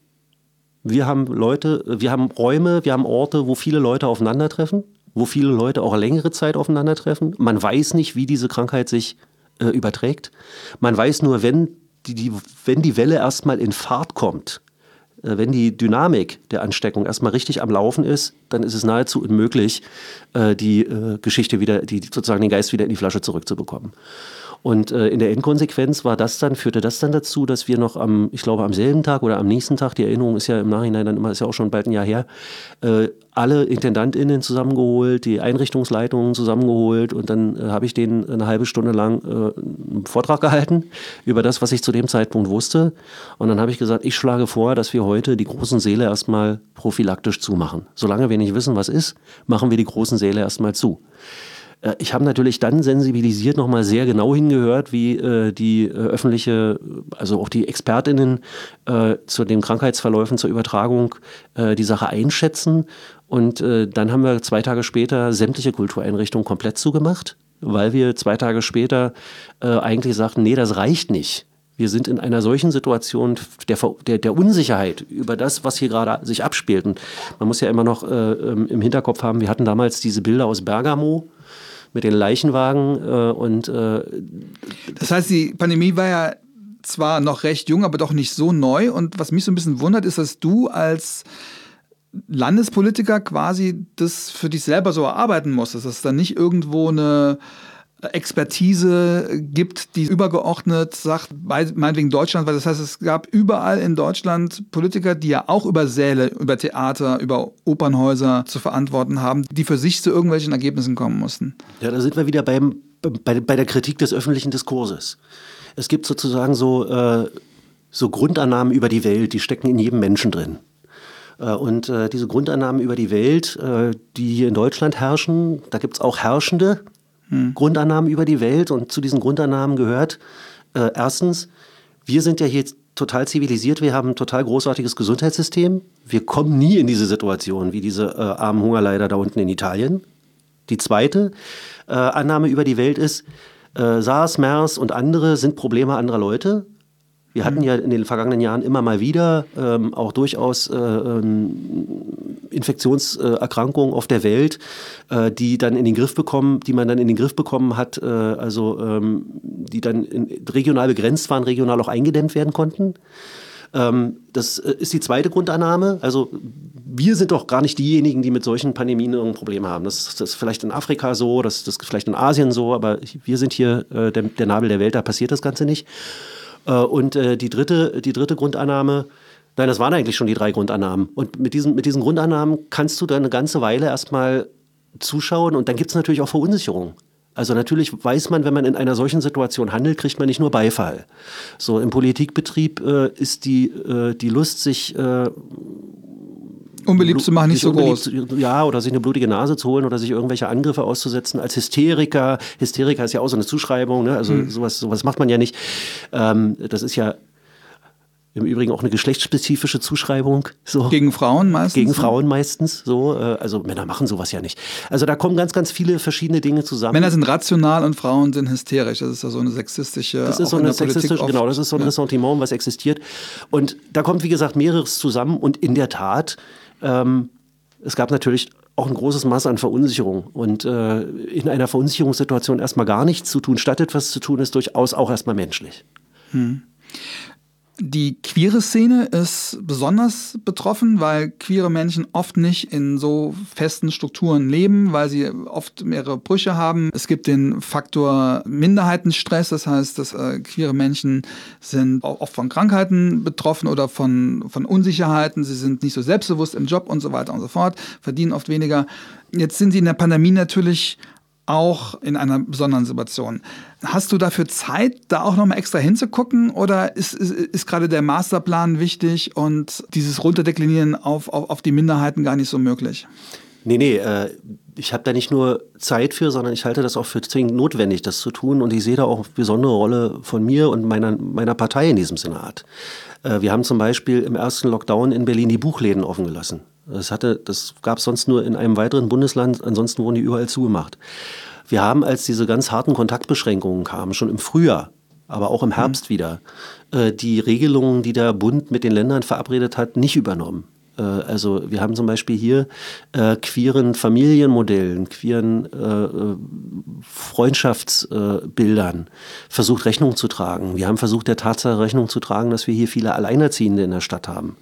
Wir haben Leute, wir haben Räume, wir haben Orte, wo viele Leute aufeinandertreffen, wo viele Leute auch längere Zeit aufeinandertreffen. Man weiß nicht, wie diese Krankheit sich äh, überträgt. Man weiß nur, wenn die, die, wenn die Welle erstmal in Fahrt kommt, äh, wenn die Dynamik der Ansteckung erstmal richtig am Laufen ist, dann ist es nahezu unmöglich, äh, die äh, Geschichte wieder, die, sozusagen den Geist wieder in die Flasche zurückzubekommen. Und äh, in der Endkonsequenz war das dann, führte das dann dazu, dass wir noch am, ich glaube am selben Tag oder am nächsten Tag, die Erinnerung ist ja im Nachhinein dann immer, ist ja auch schon bald ein Jahr her, äh, alle IntendantInnen zusammengeholt, die Einrichtungsleitungen zusammengeholt, und dann äh, habe ich denen eine halbe Stunde lang äh, einen Vortrag gehalten über das, was ich zu dem Zeitpunkt wusste. Und dann habe ich gesagt, ich schlage vor, dass wir heute die großen Säle erstmal prophylaktisch zumachen. Solange wir nicht wissen, was ist, machen wir die großen Säle erstmal zu. Ich habe natürlich dann sensibilisiert nochmal sehr genau hingehört, wie äh, die äh, öffentliche, also auch die ExpertInnen äh, zu den Krankheitsverläufen, zur Übertragung äh, die Sache einschätzen. Und äh, dann haben wir zwei Tage später sämtliche Kultureinrichtungen komplett zugemacht, weil wir zwei Tage später äh, eigentlich sagten, nee, das reicht nicht. Wir sind in einer solchen Situation der, der, der Unsicherheit über das, was hier gerade sich abspielt. Und man muss ja immer noch äh, im Hinterkopf haben, wir hatten damals diese Bilder aus Bergamo mit den Leichenwagen äh, und äh, das heißt, die Pandemie war ja zwar noch recht jung, aber doch nicht so neu. Und was mich so ein bisschen wundert, ist, dass du als Landespolitiker quasi das für dich selber so erarbeiten musstest, dass es da nicht irgendwo eine Expertise gibt, die übergeordnet sagt, meinetwegen Deutschland, weil das heißt, es gab überall in Deutschland Politiker, die ja auch über Säle, über Theater, über Opernhäuser zu verantworten haben, die für sich zu irgendwelchen Ergebnissen kommen mussten. Ja, da sind wir wieder beim, bei, bei der Kritik des öffentlichen Diskurses. Es gibt sozusagen so, äh, so Grundannahmen über die Welt, die stecken in jedem Menschen drin. Äh, und äh, diese Grundannahmen über die Welt, äh, die hier in Deutschland herrschen, da gibt es auch Herrschende, Grundannahmen über die Welt, und zu diesen Grundannahmen gehört äh, erstens, wir sind ja hier total zivilisiert, wir haben ein total großartiges Gesundheitssystem, wir kommen nie in diese Situation wie diese äh, armen Hungerleider da unten in Italien. Die zweite äh, Annahme über die Welt ist, äh, SARS, MERS und andere sind Probleme anderer Leute. Wir hatten ja in den vergangenen Jahren immer mal wieder ähm, auch durchaus äh, ähm, Infektionserkrankungen auf der Welt, äh, die dann in den Griff bekommen, die man dann in den Griff bekommen hat, äh, also ähm, die dann in, regional begrenzt waren, regional auch eingedämmt werden konnten. Ähm, das ist die zweite Grundannahme. Also wir sind doch gar nicht diejenigen, die mit solchen Pandemien ein Problem haben. Das, das ist vielleicht in Afrika so, das, das ist vielleicht in Asien so, aber wir sind hier äh, der, der Nabel der Welt, da passiert das Ganze nicht. Und äh, die dritte, die dritte Grundannahme, nein, das waren eigentlich schon die drei Grundannahmen. Und mit diesen, mit diesen Grundannahmen kannst du dann eine ganze Weile erstmal zuschauen, und dann gibt es natürlich auch Verunsicherung. Also natürlich weiß man, wenn man in einer solchen Situation handelt, kriegt man nicht nur Beifall. So im Politikbetrieb äh, ist die, äh, die Lust, sich äh, unbeliebt zu machen, nicht so groß. Ja, oder sich eine blutige Nase zu holen oder sich irgendwelche Angriffe auszusetzen als Hysteriker. Hysteriker ist ja auch so eine Zuschreibung, ne? Also hm. sowas, sowas macht man ja nicht. Ähm, das ist ja im Übrigen auch eine geschlechtsspezifische Zuschreibung. So. Gegen Frauen meistens? Gegen Frauen meistens. So. Also Männer machen sowas ja nicht. Also da kommen ganz, ganz viele verschiedene Dinge zusammen. Männer sind rational und Frauen sind hysterisch. Das ist ja so eine sexistische... Das ist so eine sexistische, genau, das ist so ein ja. Ressentiment, was existiert. Und da kommt, wie gesagt, mehreres zusammen. Und in der Tat, ähm, es gab natürlich auch ein großes Maß an Verunsicherung. Und äh, in einer Verunsicherungssituation erstmal gar nichts zu tun, statt etwas zu tun, ist durchaus auch erstmal menschlich. Hm. Die queere Szene ist besonders betroffen, weil queere Menschen oft nicht in so festen Strukturen leben, weil sie oft mehrere Brüche haben. Es gibt den Faktor Minderheitenstress, das heißt, dass äh, queere Menschen sind oft von Krankheiten betroffen oder von, von Unsicherheiten. Sie sind nicht so selbstbewusst im Job und so weiter und so fort, verdienen oft weniger. Jetzt sind sie in der Pandemie natürlich auch in einer besonderen Situation. Hast du dafür Zeit, da auch nochmal extra hinzugucken oder ist, ist, ist gerade der Masterplan wichtig und dieses Runterdeklinieren auf, auf, auf die Minderheiten gar nicht so möglich? Nee, nee, äh, ich habe da nicht nur Zeit für, sondern ich halte das auch für zwingend notwendig, das zu tun. Und ich sehe da auch eine besondere Rolle von mir und meiner, meiner Partei in diesem Senat. Äh, wir haben zum Beispiel im ersten Lockdown in Berlin die Buchläden offen gelassen. Das, hatte, das gab es sonst nur in einem weiteren Bundesland, ansonsten wurden die überall zugemacht. Wir haben, als diese ganz harten Kontaktbeschränkungen kamen, schon im Frühjahr, aber auch im Herbst mhm. wieder, äh, die Regelungen, die der Bund mit den Ländern verabredet hat, nicht übernommen. Äh, also wir haben zum Beispiel hier äh, queeren Familienmodellen, queeren äh, Freundschaftsbildern äh, versucht Rechnung zu tragen. Wir haben versucht, der Tatsache Rechnung zu tragen, dass wir hier viele Alleinerziehende in der Stadt haben.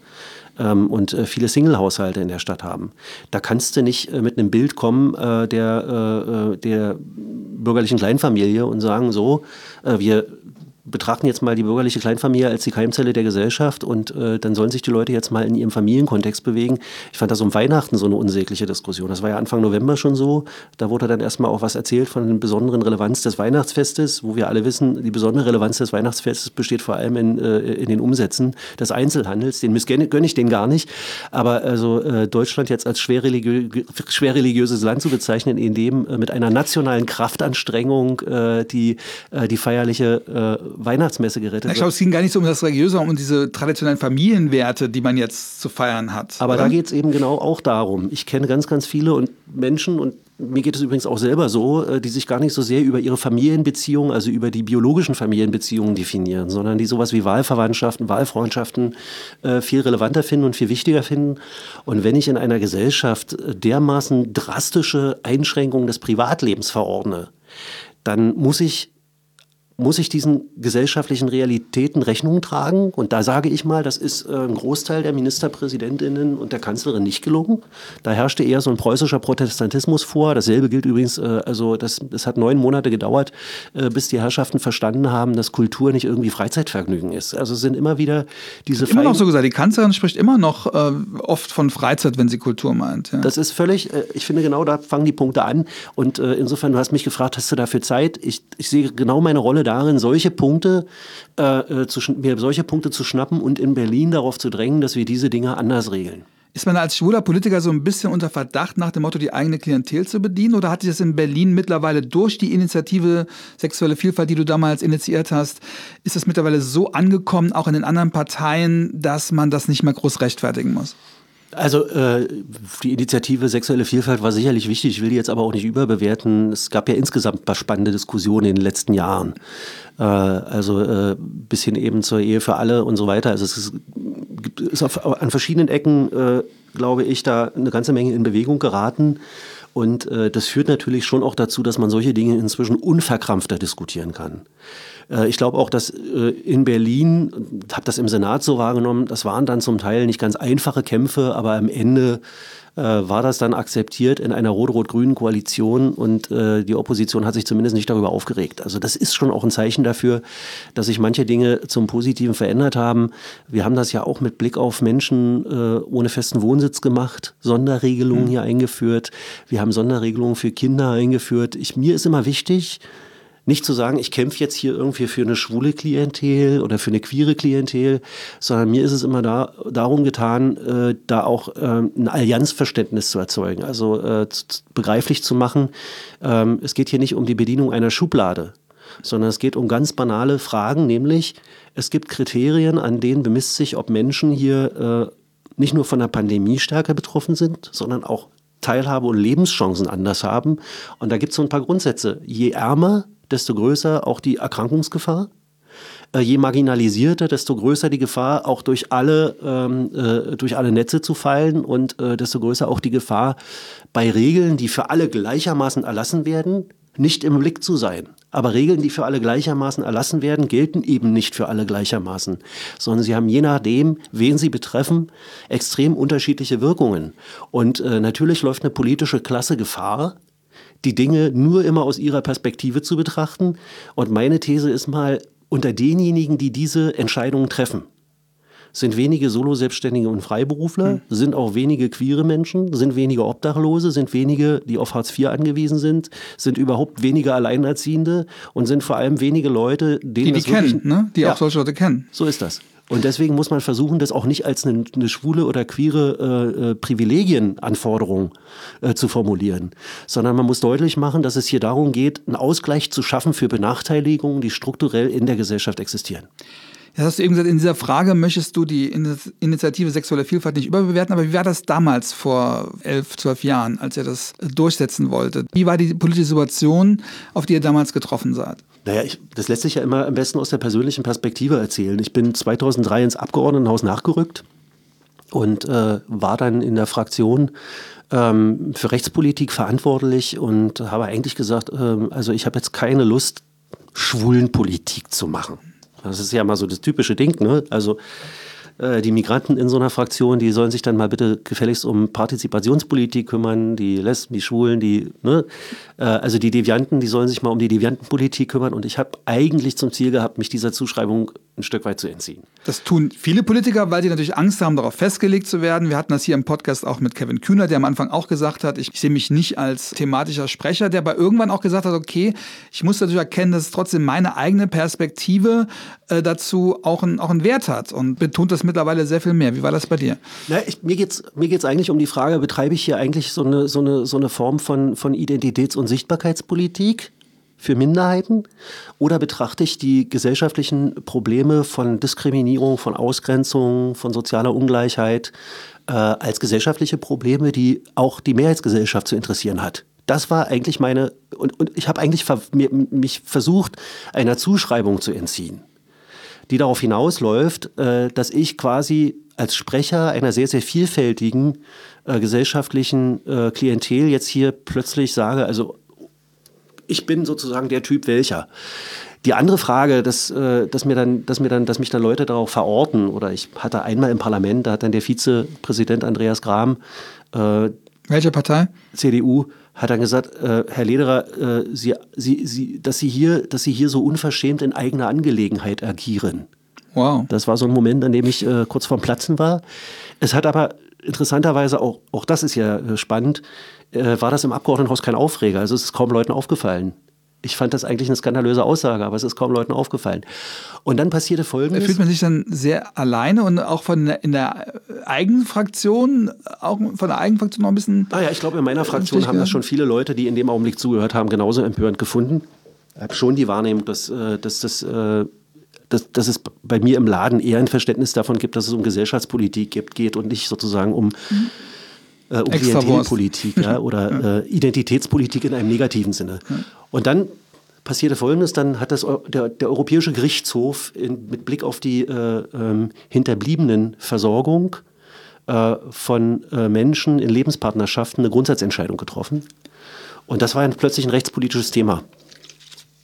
Und äh, viele Single-Haushalte in der Stadt haben. Da kannst du nicht äh, mit einem Bild kommen äh, der, äh, der bürgerlichen Kleinfamilie und sagen so, äh, wir betrachten jetzt mal die bürgerliche Kleinfamilie als die Keimzelle der Gesellschaft und äh, dann sollen sich die Leute jetzt mal in ihrem Familienkontext bewegen. Ich fand das um Weihnachten so eine unsägliche Diskussion. Das war ja Anfang November schon so. Da wurde dann erstmal auch was erzählt von der besonderen Relevanz des Weihnachtsfestes, wo wir alle wissen, die besondere Relevanz des Weihnachtsfestes besteht vor allem in, äh, in den Umsätzen des Einzelhandels. Den missgönne ich den gar nicht. Aber also äh, Deutschland jetzt als schwer, religiö- schwer religiöses Land zu bezeichnen, in dem äh, mit einer nationalen Kraftanstrengung äh, die, äh, die feierliche äh, Weihnachtsmesse gerettet wird. Ich glaube, es ging gar nicht so um das Religiöse, sondern um diese traditionellen Familienwerte, die man jetzt zu feiern hat. Aber oder? Da geht es eben genau auch darum. Ich kenne ganz, ganz viele und Menschen, und mir geht es übrigens auch selber so, die sich gar nicht so sehr über ihre Familienbeziehungen, also über die biologischen Familienbeziehungen definieren, sondern die sowas wie Wahlverwandtschaften, Wahlfreundschaften äh, viel relevanter finden und viel wichtiger finden. Und wenn ich in einer Gesellschaft dermaßen drastische Einschränkungen des Privatlebens verordne, dann muss ich muss ich diesen gesellschaftlichen Realitäten Rechnung tragen. Und da sage ich mal, das ist äh, ein Großteil der Ministerpräsidentinnen und der Kanzlerin nicht gelungen. Da herrschte eher so ein preußischer Protestantismus vor. Dasselbe gilt übrigens, äh, also das, das hat neun Monate gedauert, äh, bis die Herrschaften verstanden haben, dass Kultur nicht irgendwie Freizeitvergnügen ist. Also es sind immer wieder diese... Immer noch so gesagt, die Kanzlerin spricht immer noch äh, oft von Freizeit, wenn sie Kultur meint. Ja. Das ist völlig, äh, ich finde genau, da fangen die Punkte an. Und äh, insofern, du hast mich gefragt, hast du dafür Zeit? Ich, ich sehe genau meine Rolle darin, solche Punkte, äh, zu, mir solche Punkte zu schnappen und in Berlin darauf zu drängen, dass wir diese Dinge anders regeln. Ist man als schwuler Politiker so ein bisschen unter Verdacht, nach dem Motto, die eigene Klientel zu bedienen? Oder hat sich das in Berlin mittlerweile durch die Initiative Sexuelle Vielfalt, die du damals initiiert hast, ist das mittlerweile so angekommen, auch in den anderen Parteien, dass man das nicht mehr groß rechtfertigen muss? Also äh, die Initiative Sexuelle Vielfalt war sicherlich wichtig, ich will die jetzt aber auch nicht überbewerten. Es gab ja insgesamt ein paar spannende Diskussionen in den letzten Jahren. Äh, also äh, bis hin eben zur Ehe für alle und so weiter. Also es ist, ist auf, an verschiedenen Ecken, äh, glaube ich, da eine ganze Menge in Bewegung geraten. Und äh, das führt natürlich schon auch dazu, dass man solche Dinge inzwischen unverkrampfter diskutieren kann. Äh, ich glaube auch, dass äh, in Berlin, habe das im Senat so wahrgenommen, das waren dann zum Teil nicht ganz einfache Kämpfe, aber am Ende äh, war das dann akzeptiert in einer rot-rot-grünen Koalition und äh, die Opposition hat sich zumindest nicht darüber aufgeregt. Also das ist schon auch ein Zeichen dafür, dass sich manche Dinge zum Positiven verändert haben. Wir haben das ja auch mit Blick auf Menschen äh, ohne festen Wohnsitz gemacht, Sonderregelungen mhm. hier eingeführt. Wir haben Sonderregelungen für Kinder eingeführt. Ich, mir ist immer wichtig, nicht zu sagen, ich kämpfe jetzt hier irgendwie für eine schwule Klientel oder für eine queere Klientel, sondern mir ist es immer da, darum getan, äh, da auch äh, ein Allianzverständnis zu erzeugen, also äh, zu, begreiflich zu machen. Ähm, es geht hier nicht um die Bedienung einer Schublade, sondern es geht um ganz banale Fragen, nämlich es gibt Kriterien, an denen bemisst sich, ob Menschen hier äh, nicht nur von der Pandemie stärker betroffen sind, sondern auch Teilhabe und Lebenschancen anders haben. Und da gibt es so ein paar Grundsätze. Je ärmer, desto größer auch die Erkrankungsgefahr. Äh, je marginalisierter, desto größer die Gefahr, auch durch alle, ähm, äh, durch alle Netze zu fallen und äh, desto größer auch die Gefahr, bei Regeln, die für alle gleichermaßen erlassen werden, nicht im Blick zu sein. Aber Regeln, die für alle gleichermaßen erlassen werden, gelten eben nicht für alle gleichermaßen, sondern sie haben je nachdem, wen sie betreffen, extrem unterschiedliche Wirkungen. Und äh, natürlich läuft eine politische Klasse Gefahr, die Dinge nur immer aus ihrer Perspektive zu betrachten. Und meine These ist mal, unter denjenigen, die diese Entscheidungen treffen, sind wenige Solo-Selbstständige und Freiberufler, mhm. sind auch wenige queere Menschen, sind wenige Obdachlose, sind wenige, die auf Hartz vier angewiesen sind, sind überhaupt weniger Alleinerziehende und sind vor allem wenige Leute, denen die die kennen, ne? die ja. auch solche Leute kennen. So ist das. Und deswegen muss man versuchen, das auch nicht als eine, eine schwule oder queere äh, Privilegienanforderung äh, zu formulieren, sondern man muss deutlich machen, dass es hier darum geht, einen Ausgleich zu schaffen für Benachteiligungen, die strukturell in der Gesellschaft existieren. Das hast du eben gesagt, in dieser Frage möchtest du die Initiative Sexuelle Vielfalt nicht überbewerten, aber wie war das damals vor elf, zwölf Jahren, als ihr das durchsetzen wolltet? Wie war die politische Situation, auf die ihr damals getroffen seid? Naja, ich, das lässt sich ja immer am besten aus der persönlichen Perspektive erzählen. Ich bin zweitausenddrei ins Abgeordnetenhaus nachgerückt und äh, war dann in der Fraktion ähm, für Rechtspolitik verantwortlich und habe eigentlich gesagt, äh, also ich habe jetzt keine Lust, Schwulenpolitik zu machen. Das ist ja mal so das typische Ding, ne? Also äh, die Migranten in so einer Fraktion, die sollen sich dann mal bitte gefälligst um Partizipationspolitik kümmern, die Lesben, die Schwulen, die, ne? Äh, also die Devianten, die sollen sich mal um die Deviantenpolitik kümmern. Und ich habe eigentlich zum Ziel gehabt, mich dieser Zuschreibung ein Stück weit zu entziehen. Das tun viele Politiker, weil sie natürlich Angst haben, darauf festgelegt zu werden. Wir hatten das hier im Podcast auch mit Kevin Kühner, der am Anfang auch gesagt hat, ich, ich sehe mich nicht als thematischer Sprecher, der aber irgendwann auch gesagt hat, okay, ich muss natürlich erkennen, dass trotzdem meine eigene Perspektive äh, dazu auch, ein, auch einen Wert hat und betont das mittlerweile sehr viel mehr. Wie war das bei dir? Na, ich, mir geht's, mir geht's eigentlich um die Frage, betreibe ich hier eigentlich so eine, so eine, so eine Form von, von Identitäts- und Sichtbarkeitspolitik für Minderheiten oder betrachte ich die gesellschaftlichen Probleme von Diskriminierung, von Ausgrenzung, von sozialer Ungleichheit äh, als gesellschaftliche Probleme, die auch die Mehrheitsgesellschaft zu interessieren hat? Das war eigentlich meine, und, und ich habe eigentlich ver, mir, mich versucht, einer Zuschreibung zu entziehen, die darauf hinausläuft, äh, dass ich quasi als Sprecher einer sehr, sehr vielfältigen äh, gesellschaftlichen äh, Klientel jetzt hier plötzlich sage, also ich bin sozusagen der Typ welcher. Die andere Frage, dass, äh, dass, mir dann, dass, mir dann, dass mich dann Leute darauf verorten, oder ich hatte einmal im Parlament, da hat dann der Vizepräsident Andreas Gram, äh, welche Partei? C D U, hat dann gesagt, äh, Herr Lederer, äh, Sie, Sie, Sie, dass, Sie hier, dass Sie hier so unverschämt in eigener Angelegenheit agieren. Wow. Das war so ein Moment, an dem ich äh, kurz vorm Platzen war. Es hat aber interessanterweise, auch, auch das ist ja äh, spannend, äh, war das im Abgeordnetenhaus kein Aufreger. Also es ist kaum Leuten aufgefallen. Ich fand das eigentlich eine skandalöse Aussage, aber es ist kaum Leuten aufgefallen. Und dann passierte Folgendes. Fühlt man sich dann sehr alleine und auch von in der eigenen Fraktion, auch von der eigenen Fraktion noch ein bisschen... Ah ja, ich glaube, in meiner Fraktion haben das schon viele Leute, die in dem Augenblick zugehört haben, genauso empörend gefunden. Ich habe schon die Wahrnehmung, dass, dass, dass, dass, dass es bei mir im Laden eher ein Verständnis davon gibt, dass es um Gesellschaftspolitik gibt, geht und nicht sozusagen um... Mhm. Äh, um Klientelpolitik ja, oder ja. äh, Identitätspolitik in einem negativen Sinne. Ja. Und dann passierte Folgendes, dann hat das, der, der Europäische Gerichtshof in, mit Blick auf die äh, ähm, hinterbliebenen Versorgung äh, von äh, Menschen in Lebenspartnerschaften eine Grundsatzentscheidung getroffen. Und das war dann plötzlich ein rechtspolitisches Thema.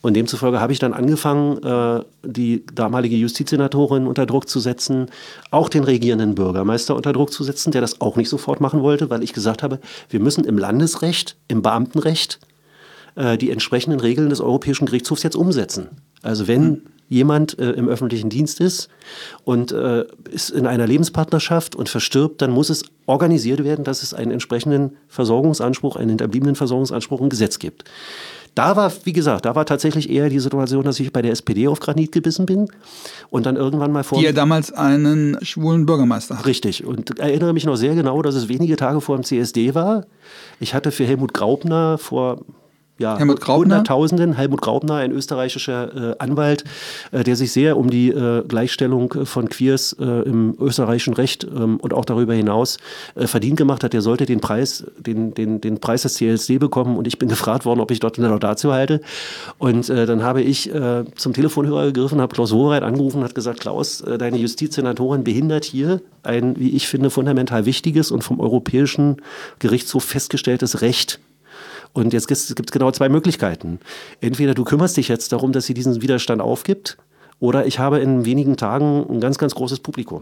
Und demzufolge habe ich dann angefangen, äh, die damalige Justizsenatorin unter Druck zu setzen, auch den regierenden Bürgermeister unter Druck zu setzen, der das auch nicht sofort machen wollte, weil ich gesagt habe, wir müssen im Landesrecht, im Beamtenrecht äh, die entsprechenden Regeln des Europäischen Gerichtshofs jetzt umsetzen. Also wenn mhm. jemand äh, im öffentlichen Dienst ist und äh, ist in einer Lebenspartnerschaft und verstirbt, dann muss es organisiert werden, dass es einen entsprechenden Versorgungsanspruch, einen hinterbliebenen Versorgungsanspruch im Gesetz gibt. Da war, wie gesagt, da war tatsächlich eher die Situation, dass ich bei der S P D auf Granit gebissen bin und dann irgendwann mal vor... Die ja damals einen schwulen Bürgermeister hat. Richtig. Und erinnere mich noch sehr genau, dass es wenige Tage vor dem C S D war. Ich hatte für Helmut Graupner vor... Ja, Helmut Graupner? Hunderttausenden. Helmut Graupner, ein österreichischer äh, Anwalt, äh, der sich sehr um die äh, Gleichstellung von Queers äh, im österreichischen Recht ähm, und auch darüber hinaus äh, verdient gemacht hat. Der sollte den Preis, den, den, den Preis des C S D bekommen und ich bin gefragt worden, ob ich dort eine Laudatio halte. Und äh, dann habe ich äh, zum Telefonhörer gegriffen, habe Klaus Wowereit angerufen und hat gesagt, Klaus, äh, deine Justizsenatorin behindert hier ein, wie ich finde, fundamental wichtiges und vom Europäischen Gerichtshof festgestelltes Recht. Und jetzt gibt es genau zwei Möglichkeiten. Entweder du kümmerst dich jetzt darum, dass sie diesen Widerstand aufgibt, oder ich habe in wenigen Tagen ein ganz, ganz großes Publikum.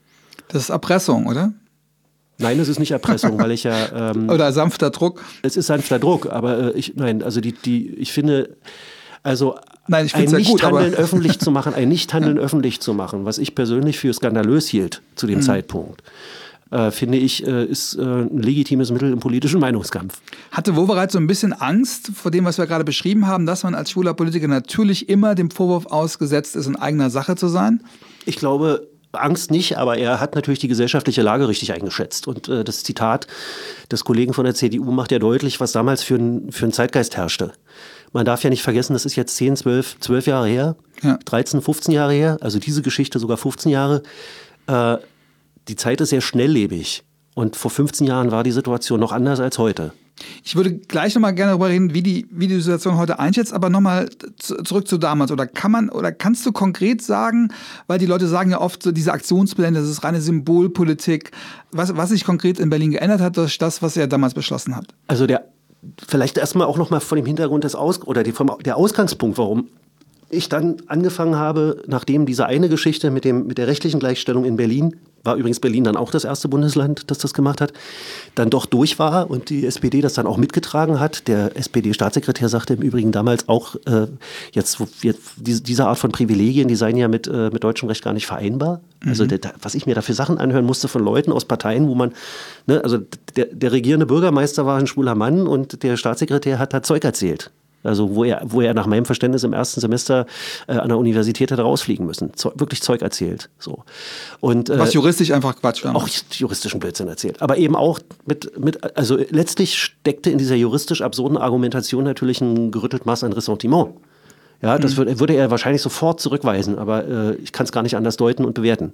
Das ist Erpressung, oder? Nein, es ist nicht Erpressung, weil ich ja... Ähm, oder sanfter Druck? Es ist sanfter Druck, aber äh, ich, nein, also die, die, ich finde... Also Nein, ich ein ja Nichthandeln gut, öffentlich zu machen, ein Nichthandeln öffentlich zu machen, was ich persönlich für skandalös hielt zu dem mhm. Zeitpunkt, Äh, finde ich, äh, ist äh, ein legitimes Mittel im politischen Meinungskampf. Hatte Wowereit so ein bisschen Angst vor dem, was wir gerade beschrieben haben, dass man als schwuler Politiker natürlich immer dem Vorwurf ausgesetzt ist, in eigener Sache zu sein? Ich glaube, Angst nicht, aber er hat natürlich die gesellschaftliche Lage richtig eingeschätzt. Und äh, das Zitat des Kollegen von der C D U macht ja deutlich, was damals für ein, für ein Zeitgeist herrschte. Man darf ja nicht vergessen, das ist jetzt zehn, zwölf, zwölf Jahre her, ja. dreizehn, fünfzehn Jahre her, also diese Geschichte sogar fünfzehn Jahre. Äh, Die Zeit ist sehr schnelllebig und vor fünfzehn Jahren war die Situation noch anders als heute. Ich würde gleich noch mal gerne darüber reden, wie die, wie die Situation heute einschätzt, aber noch mal zurück zu damals. Oder kann man oder kannst du konkret sagen, weil die Leute sagen ja oft so, diese Aktionspläne, das ist reine Symbolpolitik, was, was sich konkret in Berlin geändert hat, durch das, was er damals beschlossen hat? Also der, vielleicht erstmal auch noch mal von dem Hintergrund des Aus, oder die, vom, der Ausgangspunkt, warum ich dann angefangen habe, nachdem diese eine Geschichte mit, dem, mit der rechtlichen Gleichstellung in Berlin, war übrigens Berlin dann auch das erste Bundesland, das das gemacht hat, dann doch durch war und die S P D das dann auch mitgetragen hat. Der S P D-Staatssekretär sagte im Übrigen damals auch, äh, jetzt, jetzt diese, diese Art von Privilegien, die seien ja mit, äh, mit deutschem Recht gar nicht vereinbar. Mhm. Also der, was ich mir da für Sachen anhören musste von Leuten aus Parteien, wo man, ne, also der, der regierende Bürgermeister war ein schwuler Mann und der Staatssekretär hat da Zeug erzählt. Also wo er, wo er nach meinem Verständnis im ersten Semester äh, an der Universität hätte rausfliegen müssen. Zeug, wirklich Zeug erzählt. So. Und, äh, was juristisch einfach Quatsch war. Auch juristischen Blödsinn erzählt. Aber eben auch mit, mit, also letztlich steckte in dieser juristisch absurden Argumentation natürlich ein gerüttelt Maß an Ressentiment. Ja, das mhm. würde, würde er wahrscheinlich sofort zurückweisen, aber äh, ich kann es gar nicht anders deuten und bewerten.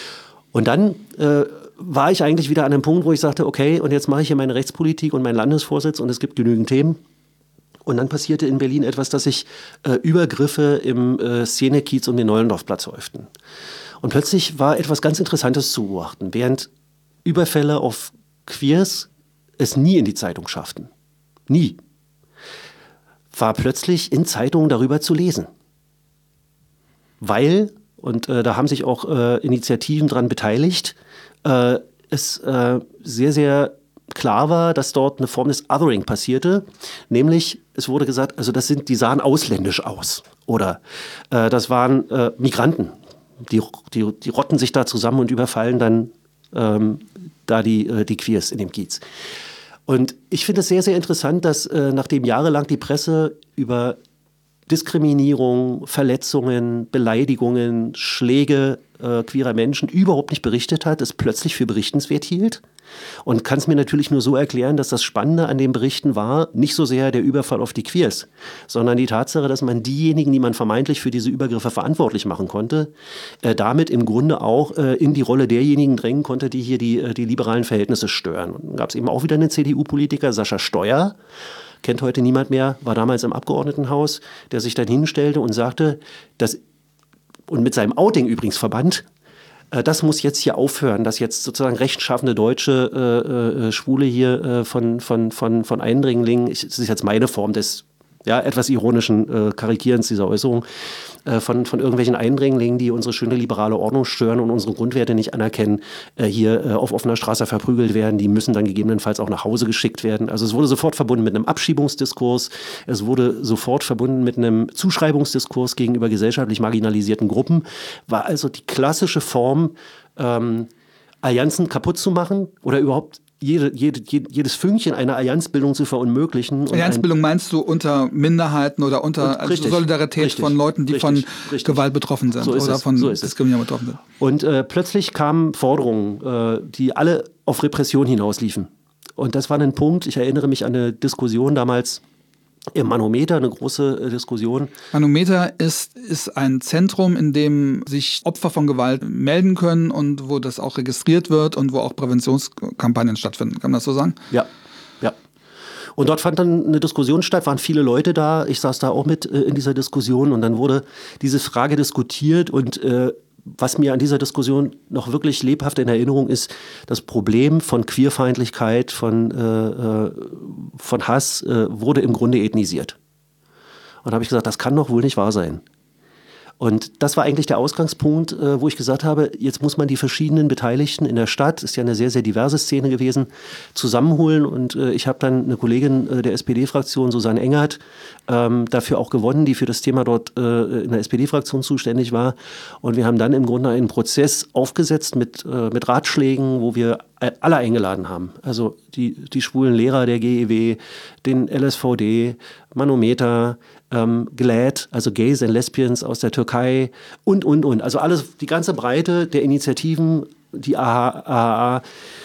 Und dann äh, war ich eigentlich wieder an einem Punkt, wo ich sagte, okay, und jetzt mache ich hier meine Rechtspolitik und meinen Landesvorsitz und es gibt genügend Themen. Und dann passierte in Berlin etwas, dass sich äh, Übergriffe im äh, Szenekiez um den Neulendorfplatz häuften. Und plötzlich war etwas ganz Interessantes zu beobachten. Während Überfälle auf Queers es nie in die Zeitung schafften, nie, war plötzlich in Zeitungen darüber zu lesen. Weil, und äh, da haben sich auch äh, Initiativen dran beteiligt, äh, es äh, sehr, sehr klar war, dass dort eine Form des Othering passierte, nämlich es wurde gesagt, also das sind, die sahen ausländisch aus oder äh, das waren äh, Migranten, die, die, die rotten sich da zusammen und überfallen dann ähm, da die, äh, die Queers in dem Kiez. Und ich finde es sehr, sehr interessant, dass äh, nachdem jahrelang die Presse über Diskriminierung, Verletzungen, Beleidigungen, Schläge äh, queerer Menschen überhaupt nicht berichtet hat, es plötzlich für berichtenswert hielt. Und kann es mir natürlich nur so erklären, dass das Spannende an den Berichten war, nicht so sehr der Überfall auf die Queers, sondern die Tatsache, dass man diejenigen, die man vermeintlich für diese Übergriffe verantwortlich machen konnte, äh, damit im Grunde auch äh, in die Rolle derjenigen drängen konnte, die hier die, äh, die liberalen Verhältnisse stören. Und dann gab es eben auch wieder einen C D U-Politiker, Sascha Steuer, kennt heute niemand mehr, war damals im Abgeordnetenhaus, der sich dann hinstellte und sagte, dass, und mit seinem Outing übrigens verband, das muss jetzt hier aufhören, dass jetzt sozusagen rechtschaffende deutsche äh, äh, Schwule hier äh, von, von, von, von Eindringlingen, ich, das ist jetzt meine Form des ja, etwas ironischen äh, Karikierens dieser Äußerung, äh, von, von irgendwelchen Eindringlingen, die unsere schöne liberale Ordnung stören und unsere Grundwerte nicht anerkennen, äh, hier äh, auf offener Straße verprügelt werden. Die müssen dann gegebenenfalls auch nach Hause geschickt werden. Also es wurde sofort verbunden mit einem Abschiebungsdiskurs, es wurde sofort verbunden mit einem Zuschreibungsdiskurs gegenüber gesellschaftlich marginalisierten Gruppen. War also die klassische Form, ähm, Allianzen kaputt zu machen oder überhaupt Jede, jede, jedes Fünkchen einer Allianzbildung zu verunmöglichen. Allianzbildung meinst du unter Minderheiten oder unter also richtig, Solidarität richtig, von Leuten, die richtig, von richtig. Gewalt betroffen sind so oder es, von so Diskriminierung betroffen sind. Und äh, plötzlich kamen Forderungen, äh, die alle auf Repression hinausliefen. Und das war ein Punkt, ich erinnere mich an eine Diskussion damals im Manometer, eine große äh, Diskussion. Manometer ist, ist ein Zentrum, in dem sich Opfer von Gewalt melden können und wo das auch registriert wird und wo auch Präventionskampagnen stattfinden. Kann man das so sagen? Ja, ja. Und dort fand dann eine Diskussion statt, waren viele Leute da. Ich saß da auch mit äh, in dieser Diskussion und dann wurde diese Frage diskutiert und äh, was mir an dieser Diskussion noch wirklich lebhaft in Erinnerung ist, das Problem von Queerfeindlichkeit, von, äh, von Hass äh, wurde im Grunde ethnisiert. Und da habe ich gesagt, das kann doch wohl nicht wahr sein. Und das war eigentlich der Ausgangspunkt, äh, wo ich gesagt habe, jetzt muss man die verschiedenen Beteiligten in der Stadt, ist ja eine sehr, sehr diverse Szene gewesen, zusammenholen. Und äh, ich habe dann eine Kollegin äh, der S P D-Fraktion, Susanne Engert, ähm, dafür auch gewonnen, die für das Thema dort äh, in der S P D-Fraktion zuständig war. Und wir haben dann im Grunde einen Prozess aufgesetzt mit, äh, mit Ratschlägen, wo wir alle eingeladen haben. Also die, die schwulen Lehrer der G E W, den L S V D, Manometer, ähm, G L A D, also Gays and Lesbians aus der Türkei und, und, und. Also alles, die ganze Breite der Initiativen, die A H A,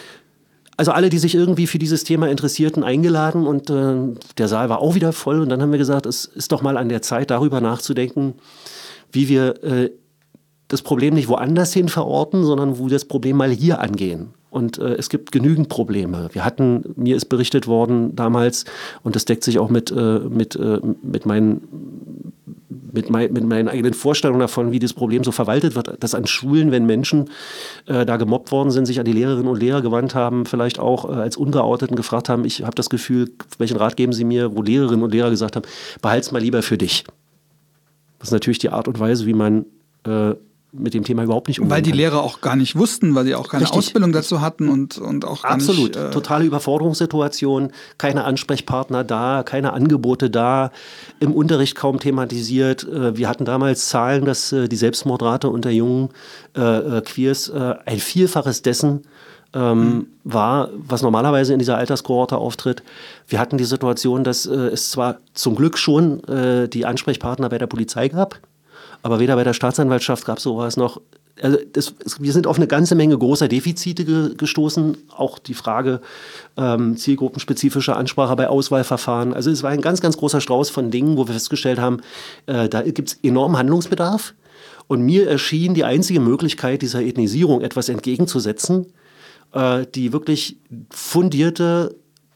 also alle, die sich irgendwie für dieses Thema interessierten, eingeladen und äh, der Saal war auch wieder voll. Und dann haben wir gesagt, es ist doch mal an der Zeit, darüber nachzudenken, wie wir äh, das Problem nicht woanders hin verorten, sondern wo wir das Problem mal hier angehen. Und äh, es gibt genügend Probleme. Wir hatten, mir ist berichtet worden damals, und das deckt sich auch mit, äh, mit, äh, mit, meinen, mit, mein, mit meinen eigenen Vorstellungen davon, wie das Problem so verwaltet wird, dass an Schulen, wenn Menschen äh, da gemobbt worden sind, sich an die Lehrerinnen und Lehrer gewandt haben, vielleicht auch äh, als Ungeouteten gefragt haben, ich habe das Gefühl, welchen Rat geben Sie mir, wo Lehrerinnen und Lehrer gesagt haben, behalt's mal lieber für dich. Das ist natürlich die Art und Weise, wie man äh, mit dem Thema überhaupt nicht umgehen Weil die kann. Lehrer auch gar nicht wussten, weil sie auch keine Richtig. Ausbildung dazu hatten und, und auch gar Absolut. nicht... Äh Totale Überforderungssituation, keine Ansprechpartner da, keine Angebote da, im Unterricht kaum thematisiert. Wir hatten damals Zahlen, dass die Selbstmordrate unter jungen äh, Queers äh, ein Vielfaches dessen ähm, mhm. war, was normalerweise in dieser Alterskohorte auftritt. Wir hatten die Situation, dass äh, es zwar zum Glück schon äh, die Ansprechpartner bei der Polizei gab, aber weder bei der Staatsanwaltschaft gab es sowas noch. Also das, es, wir sind auf eine ganze Menge großer Defizite ge, gestoßen. Auch die Frage ähm, zielgruppenspezifischer Ansprache bei Auswahlverfahren. Also es war ein ganz, ganz großer Strauß von Dingen, wo wir festgestellt haben, äh, da gibt es enormen Handlungsbedarf. Und mir erschien die einzige Möglichkeit, dieser Ethnisierung etwas entgegenzusetzen, äh, die wirklich fundierte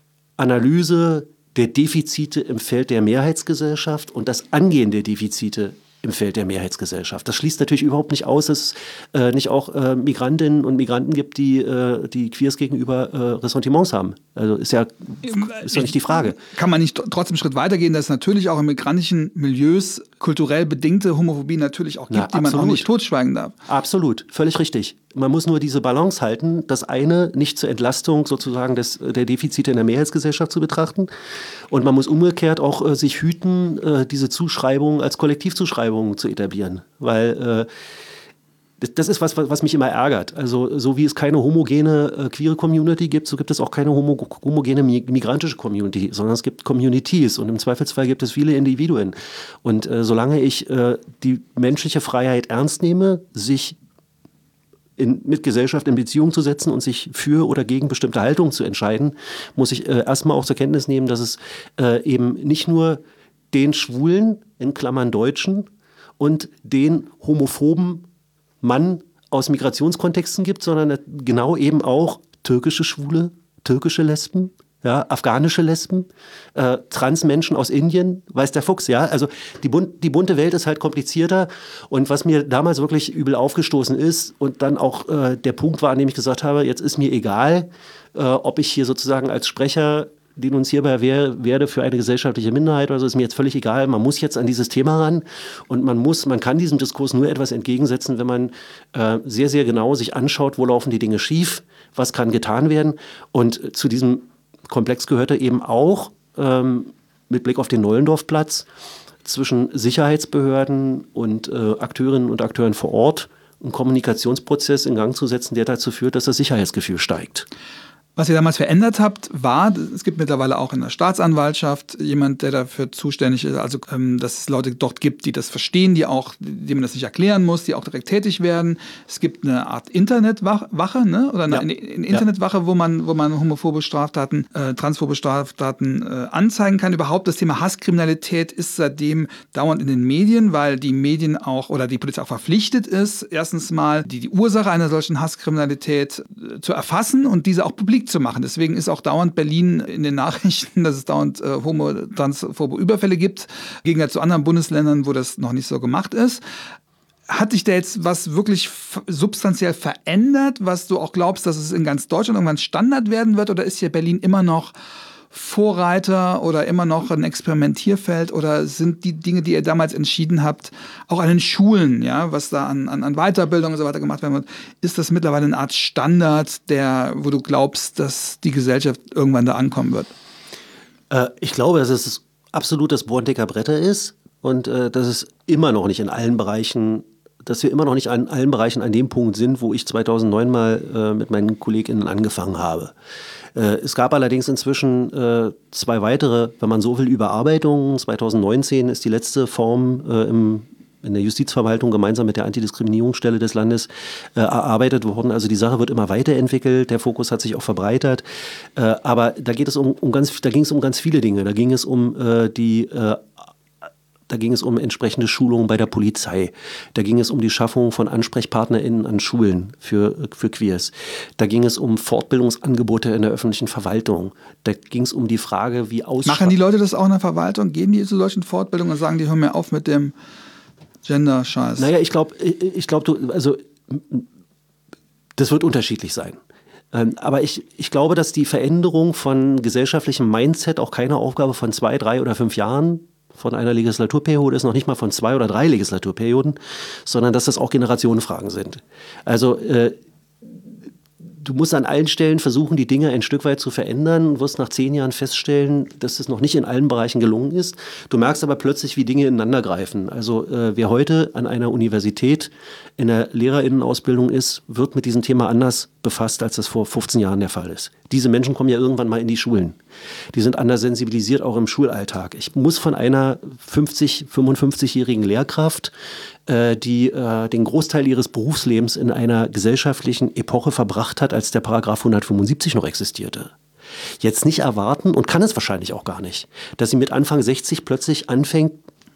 Analyse der Defizite im Feld der Mehrheitsgesellschaft und das Angehen der Defizite im Feld der Mehrheitsgesellschaft. Das schließt natürlich überhaupt nicht aus, dass es äh, nicht auch äh, Migrantinnen und Migranten gibt, die, äh, die Queers gegenüber äh, Ressentiments haben. Also ist ja, ist ja nicht die Frage. Kann man nicht trotzdem einen Schritt weitergehen, dass es natürlich auch in migrantischen Milieus kulturell bedingte Homophobie natürlich auch gibt, Na, die man auch nicht totschweigen darf? Absolut, völlig richtig. Man muss nur diese Balance halten, das eine nicht zur Entlastung sozusagen des, der Defizite in der Mehrheitsgesellschaft zu betrachten. Und man muss umgekehrt auch äh, sich hüten, äh, diese Zuschreibung als Kollektivzuschreibung zu etablieren. Weil äh, das ist was, was mich immer ärgert. Also so wie es keine homogene äh, queere Community gibt, so gibt es auch keine homo homogene migrantische Community, sondern es gibt Communities und im Zweifelsfall gibt es viele Individuen. Und äh, solange ich äh, die menschliche Freiheit ernst nehme, sich In, mit Gesellschaft in Beziehung zu setzen und sich für oder gegen bestimmte Haltungen zu entscheiden, muss ich äh, erstmal auch zur Kenntnis nehmen, dass es äh, eben nicht nur den Schwulen, in Klammern Deutschen, und den homophoben Mann aus Migrationskontexten gibt, sondern genau eben auch türkische Schwule, türkische Lesben, ja, afghanische Lesben, äh, Transmenschen aus Indien, weiß der Fuchs, ja. Also die, bunt, die bunte Welt ist halt komplizierter. Und was mir damals wirklich übel aufgestoßen ist und dann auch äh, der Punkt war, an dem ich gesagt habe, jetzt ist mir egal, äh, ob ich hier sozusagen als Sprecher denunzierbar wär, werde für eine gesellschaftliche Minderheit oder so, ist mir jetzt völlig egal. Man muss jetzt an dieses Thema ran und man muss, man kann diesem Diskurs nur etwas entgegensetzen, wenn man äh, sehr, sehr genau sich anschaut, wo laufen die Dinge schief, was kann getan werden. Und zu diesem Komplex gehörte eben auch ähm, mit Blick auf den Nollendorfplatz zwischen Sicherheitsbehörden und äh, Akteurinnen und Akteuren vor Ort einen Kommunikationsprozess in Gang zu setzen, der dazu führt, dass das Sicherheitsgefühl steigt. Was ihr damals verändert habt, war, es gibt mittlerweile auch in der Staatsanwaltschaft jemand, der dafür zuständig ist, also ähm, dass es Leute dort gibt, die das verstehen, die auch, die man das nicht erklären muss, die auch direkt tätig werden. Es gibt eine Art Internetwache, ne? Oder eine, ja. eine, eine Internetwache, ja. wo man, wo man homophobe Straftaten, äh, transphobe Straftaten äh, anzeigen kann. Überhaupt das Thema Hasskriminalität ist seitdem dauernd in den Medien, weil die Medien auch oder die Polizei auch verpflichtet ist, erstens mal die, die Ursache einer solchen Hasskriminalität äh, zu erfassen und diese auch publik zu machen. Deswegen ist auch dauernd Berlin in den Nachrichten, dass es dauernd äh, homo-, transphobe Überfälle gibt, im Gegensatz zu anderen Bundesländern, wo das noch nicht so gemacht ist. Hat sich da jetzt was wirklich f- substanziell verändert, was du auch glaubst, dass es in ganz Deutschland irgendwann Standard werden wird? Oder ist hier Berlin immer noch Vorreiter oder immer noch ein Experimentierfeld? Oder sind die Dinge, die ihr damals entschieden habt, auch an den Schulen, ja, was da an, an, an Weiterbildung und so weiter gemacht werden wird, ist das mittlerweile eine Art Standard, der, wo du glaubst, dass die Gesellschaft irgendwann da ankommen wird? Äh, ich glaube, dass es absolut das Bohren dicker Bretter ist und äh, dass es immer noch nicht in allen Bereichen, dass wir immer noch nicht in allen Bereichen an dem Punkt sind, wo ich zweitausendneun mal äh, mit meinen KollegInnen angefangen habe. Es gab allerdings inzwischen äh, zwei weitere, wenn man so will, Überarbeitungen. zweitausendneunzehn ist die letzte Form äh, im, in der Justizverwaltung gemeinsam mit der Antidiskriminierungsstelle des Landes äh, erarbeitet worden. Also die Sache wird immer weiterentwickelt, der Fokus hat sich auch verbreitert. Äh, aber da geht es um, um ganz, da ging es um ganz viele Dinge. Da ging es um äh, die äh, Da ging es um entsprechende Schulungen bei der Polizei. Da ging es um die Schaffung von AnsprechpartnerInnen an Schulen für, für Queers. Da ging es um Fortbildungsangebote in der öffentlichen Verwaltung. Da ging es um die Frage, wie aus... Machen die Leute das auch in der Verwaltung? Gehen die zu solchen Fortbildungen und sagen, die hören mir auf mit dem Gender-Scheiß? Naja, ich glaube, ich glaub, du, also das wird unterschiedlich sein. Aber ich, ich glaube, dass die Veränderung von gesellschaftlichem Mindset auch keine Aufgabe von zwei, drei oder fünf Jahren von einer Legislaturperiode ist, noch nicht mal von zwei oder drei Legislaturperioden, sondern dass das auch Generationenfragen sind. Also äh, du musst an allen Stellen versuchen, die Dinge ein Stück weit zu verändern, du wirst nach zehn Jahren feststellen, dass es noch nicht in allen Bereichen gelungen ist. Du merkst aber plötzlich, wie Dinge ineinander greifen. Also äh, wer heute an einer Universität in der LehrerInnenausbildung ist, wird mit diesem Thema anders befasst, als das vor fünfzehn Jahren der Fall ist. Diese Menschen kommen ja irgendwann mal in die Schulen. Die sind anders sensibilisiert, auch im Schulalltag. Ich muss von einer fünfzig-, fünfundfünfzigjährigen Lehrkraft, äh, die äh, den Großteil ihres Berufslebens in einer gesellschaftlichen Epoche verbracht hat, als der Paragraph hundertfünfundsiebzig noch existierte, jetzt nicht erwarten, und kann es wahrscheinlich auch gar nicht, dass sie mit Anfang sechzig plötzlich anfängt,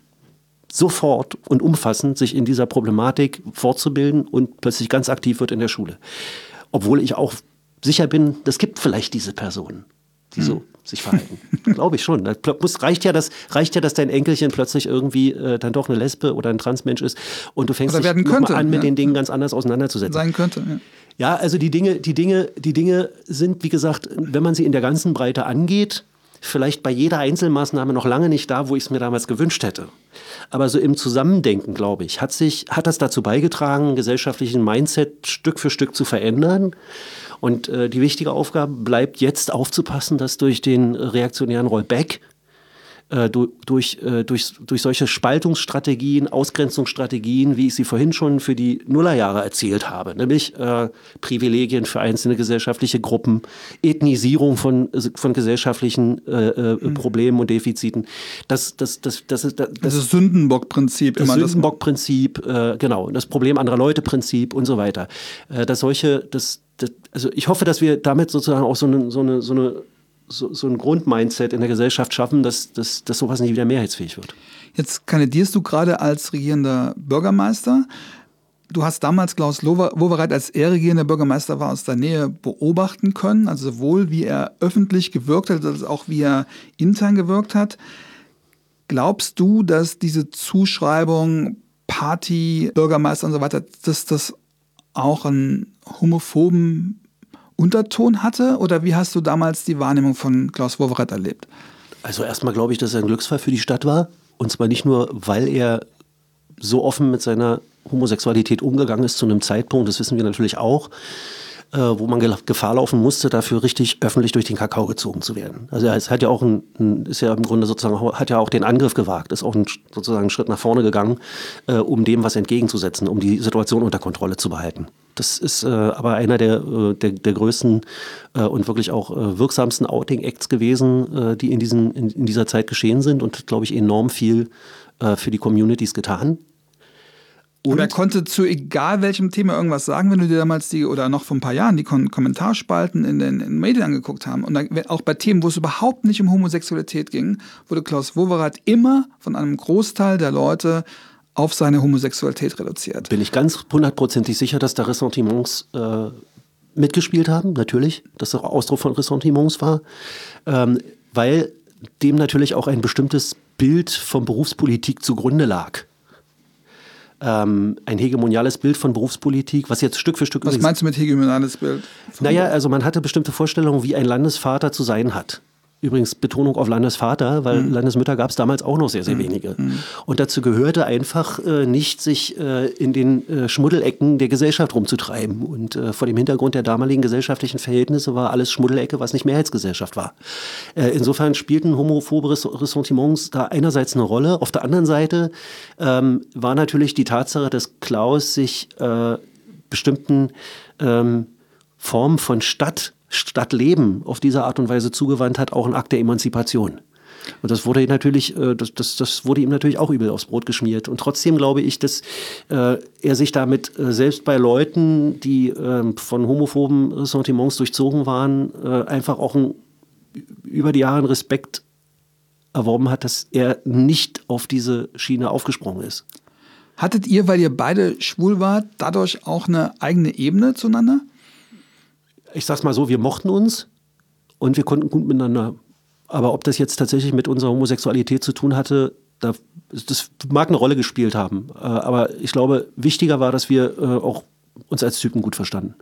sofort und umfassend sich in dieser Problematik fortzubilden und plötzlich ganz aktiv wird in der Schule. Obwohl ich auch sicher bin, es gibt vielleicht diese Personen, die so hm. sich verhalten. Glaube ich schon. Da muss, reicht, ja, dass, reicht ja, dass dein Enkelchen plötzlich irgendwie äh, dann doch eine Lesbe oder ein Transmensch ist und du fängst dich mal an, mit ja. den Dingen ganz anders auseinanderzusetzen. Sein könnte, ja. Ja, also die Dinge, die Dinge, die Dinge sind, wie gesagt, wenn man sie in der ganzen Breite angeht, vielleicht bei jeder Einzelmaßnahme noch lange nicht da, wo ich es mir damals gewünscht hätte. Aber so im Zusammendenken, glaube ich, hat sich, hat das dazu beigetragen, gesellschaftlichen Mindset Stück für Stück zu verändern. Und äh, die wichtige Aufgabe bleibt jetzt aufzupassen, dass durch den reaktionären Rollback, äh, durch, äh, durch, durch solche Spaltungsstrategien, Ausgrenzungsstrategien, wie ich sie vorhin schon für die Nullerjahre erzählt habe, nämlich äh, Privilegien für einzelne gesellschaftliche Gruppen, Ethnisierung von, von gesellschaftlichen äh, mhm. Problemen und Defiziten. Das, das, das, das, ist, das, das, das Sündenbock-Prinzip. Das Sündenbock-Prinzip, äh, genau, das Problem anderer Leute-Prinzip und so weiter. Äh, dass solche, das, das, also ich hoffe, dass wir damit sozusagen auch so eine, so eine, so eine So, so ein Grundmindset in der Gesellschaft schaffen, dass, dass, dass sowas nicht wieder mehrheitsfähig wird. Jetzt kandidierst du gerade als regierender Bürgermeister. Du hast damals Klaus Wowereit, als er regierender Bürgermeister war, aus der Nähe beobachten können, also sowohl wie er öffentlich gewirkt hat, als auch wie er intern gewirkt hat. Glaubst du, dass diese Zuschreibung Party, Bürgermeister und so weiter, dass das auch einen homophoben Unterton hatte? Oder wie hast du damals die Wahrnehmung von Klaus Wowereit erlebt? Also erstmal glaube ich, dass er ein Glücksfall für die Stadt war. Und zwar nicht nur, weil er so offen mit seiner Homosexualität umgegangen ist zu einem Zeitpunkt, das wissen wir natürlich auch, äh, wo man Gefahr laufen musste, dafür richtig öffentlich durch den Kakao gezogen zu werden. Also er ist, hat ja auch ein, ein, ist ja im Grunde sozusagen, hat ja auch den Angriff gewagt, ist auch ein, sozusagen einen Schritt nach vorne gegangen, äh, um dem was entgegenzusetzen, um die Situation unter Kontrolle zu behalten. Das ist äh, aber einer der, äh, der, der größten äh, und wirklich auch äh, wirksamsten Outing-Acts gewesen, äh, die in, diesen, in, in dieser Zeit geschehen sind und, glaube ich, enorm viel äh, für die Communities getan. Und er konnte zu egal welchem Thema irgendwas sagen, wenn du dir damals die, oder noch vor ein paar Jahren, die Kon- Kommentarspalten in den, in den Medien angeguckt haben. Und dann, auch bei Themen, wo es überhaupt nicht um Homosexualität ging, wurde Klaus Wowereit immer von einem Großteil der Leute auf seine Homosexualität reduziert. Bin ich ganz hundertprozentig sicher, dass da Ressentiments äh, mitgespielt haben, natürlich, dass das auch Ausdruck von Ressentiments war, ähm, weil dem natürlich auch ein bestimmtes Bild von Berufspolitik zugrunde lag. Ähm, ein hegemoniales Bild von Berufspolitik, was jetzt Stück für Stück... Was meinst du mit hegemoniales Bild? Naja, also man hatte bestimmte Vorstellungen, wie ein Landesvater zu sein hat. Übrigens Betonung auf Landesvater, weil mhm. Landesmütter gab es damals auch noch sehr, sehr wenige. Mhm. Und dazu gehörte einfach äh, nicht, sich äh, in den äh, Schmuddelecken der Gesellschaft rumzutreiben. Und äh, vor dem Hintergrund der damaligen gesellschaftlichen Verhältnisse war alles Schmuddelecke, was nicht Mehrheitsgesellschaft war. Äh, insofern spielten homophobe Ressentiments da einerseits eine Rolle. Auf der anderen Seite ähm, war natürlich die Tatsache, dass Klaus sich äh, bestimmten ähm, Formen von Stadt Stadtleben auf diese Art und Weise zugewandt hat, auch ein Akt der Emanzipation. Und das wurde natürlich, das, das, das wurde ihm natürlich auch übel aufs Brot geschmiert. Und trotzdem glaube ich, dass äh, er sich damit äh, selbst bei Leuten, die äh, von homophoben Ressentiments durchzogen waren, äh, einfach auch ein, über die Jahre einen Respekt erworben hat, dass er nicht auf diese Schiene aufgesprungen ist. Hattet ihr, weil ihr beide schwul wart, dadurch auch eine eigene Ebene zueinander? Ich sag's mal so, wir mochten uns und wir konnten gut miteinander. Aber ob das jetzt tatsächlich mit unserer Homosexualität zu tun hatte, da, das mag eine Rolle gespielt haben. Aber ich glaube, wichtiger war, dass wir auch uns als Typen gut verstanden.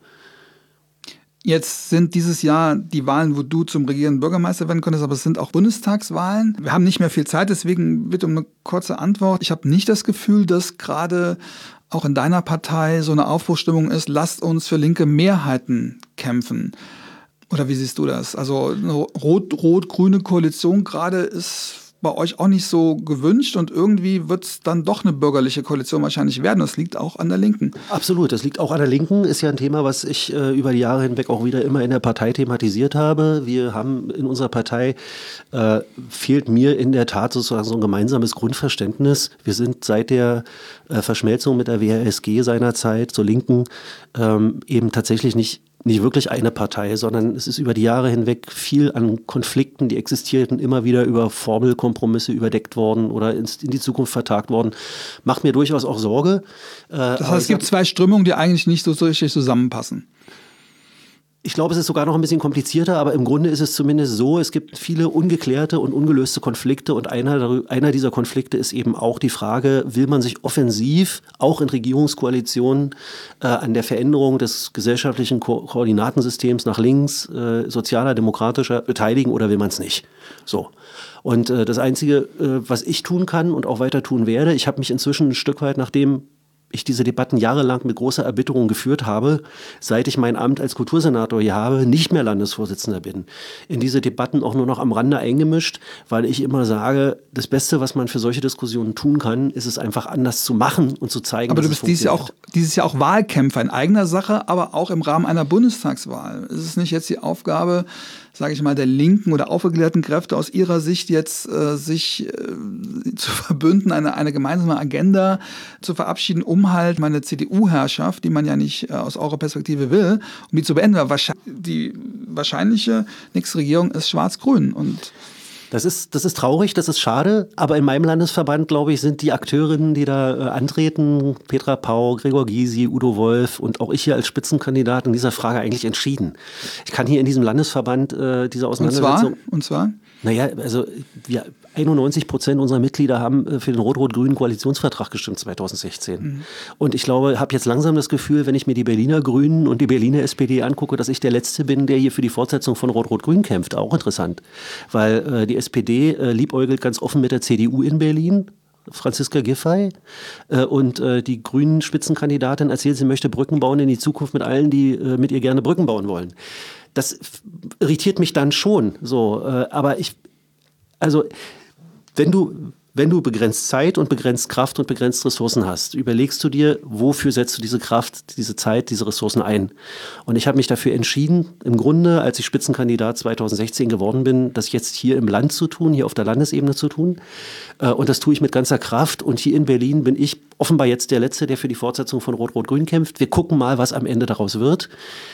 Jetzt sind dieses Jahr die Wahlen, wo du zum regierenden Bürgermeister werden konntest, aber es sind auch Bundestagswahlen. Wir haben nicht mehr viel Zeit, deswegen bitte um eine kurze Antwort. Ich habe nicht das Gefühl, dass gerade auch in deiner Partei so eine Aufbruchsstimmung ist, lasst uns für linke Mehrheiten kämpfen. Oder wie siehst du das? Also eine rot-rot-grüne Koalition gerade ist bei euch auch nicht so gewünscht und irgendwie wird es dann doch eine bürgerliche Koalition wahrscheinlich werden. Das liegt auch an der Linken. Absolut, das liegt auch an der Linken. Ist ja ein Thema, was ich äh, über die Jahre hinweg auch wieder immer in der Partei thematisiert habe. Wir haben in unserer Partei, äh, fehlt mir in der Tat sozusagen so ein gemeinsames Grundverständnis. Wir sind seit der äh, Verschmelzung mit der W H S G seinerzeit zur Linken ähm, eben tatsächlich nicht nicht wirklich eine Partei, sondern es ist über die Jahre hinweg viel an Konflikten, die existierten, immer wieder über Formelkompromisse überdeckt worden oder in die Zukunft vertagt worden. Macht mir durchaus auch Sorge. Das heißt, es gibt zwei Strömungen, die eigentlich nicht so richtig zusammenpassen. Ich glaube, es ist sogar noch ein bisschen komplizierter, aber im Grunde ist es zumindest so, es gibt viele ungeklärte und ungelöste Konflikte und einer, einer dieser Konflikte ist eben auch die Frage, will man sich offensiv, auch in Regierungskoalitionen, äh, an der Veränderung des gesellschaftlichen Ko- Koordinatensystems nach links, äh, sozialer, demokratischer beteiligen oder will man es nicht? So. Und äh, das Einzige, äh, was ich tun kann und auch weiter tun werde, ich habe mich inzwischen ein Stück weit, nachdem ich diese Debatten jahrelang mit großer Erbitterung geführt habe, seit ich mein Amt als Kultursenator hier habe, nicht mehr Landesvorsitzender bin. In diese Debatten auch nur noch am Rande eingemischt, weil ich immer sage, das Beste, was man für solche Diskussionen tun kann, ist es einfach anders zu machen und zu zeigen, aber dass du es bist dieses Jahr, auch, dieses Jahr auch Wahlkämpfer in eigener Sache, aber auch im Rahmen einer Bundestagswahl. Ist es nicht jetzt die Aufgabe, sage ich mal, der linken oder aufgeklärten Kräfte aus ihrer Sicht jetzt äh, sich äh, zu verbünden, eine, eine gemeinsame Agenda zu verabschieden, um halt meine C D U-Herrschaft, die man ja nicht äh, aus eurer Perspektive will, um die zu beenden? Die wahrscheinliche nächste Regierung ist schwarz-grün und Das ist, das ist traurig, das ist schade, aber in meinem Landesverband, glaube ich, sind die Akteurinnen, die da äh, antreten, Petra Pau, Gregor Gysi, Udo Wolf und auch ich hier als Spitzenkandidat in dieser Frage eigentlich entschieden. Ich kann hier in diesem Landesverband äh, diese Auseinandersetzung... Und zwar? Und zwar? Naja, also wir einundneunzig Prozent unserer Mitglieder haben für den rot-rot-grünen Koalitionsvertrag gestimmt zweitausendsechzehn. Mhm. Und ich glaube, habe jetzt langsam das Gefühl, wenn ich mir die Berliner Grünen und die Berliner S P D angucke, dass ich der Letzte bin, der hier für die Fortsetzung von Rot-Rot-Grün kämpft. Auch interessant, weil äh, die S P D äh, liebäugelt ganz offen mit der C D U in Berlin. Franziska Giffey äh, und äh, die grünen Spitzenkandidatin erzählt, sie möchte Brücken bauen in die Zukunft mit allen, die äh, mit ihr gerne Brücken bauen wollen. Das irritiert mich dann schon. So, äh, aber ich, also wenn du, wenn du begrenzt Zeit und begrenzt Kraft und begrenzt Ressourcen hast, überlegst du dir, wofür setzt du diese Kraft, diese Zeit, diese Ressourcen ein? Und ich habe mich dafür entschieden, im Grunde, als ich Spitzenkandidat zweitausendsechzehn geworden bin, das jetzt hier im Land zu tun, hier auf der Landesebene zu tun. Und das tue ich mit ganzer Kraft. Und hier in Berlin bin ich offenbar jetzt der Letzte, der für die Fortsetzung von Rot-Rot-Grün kämpft. Wir gucken mal, was am Ende daraus wird.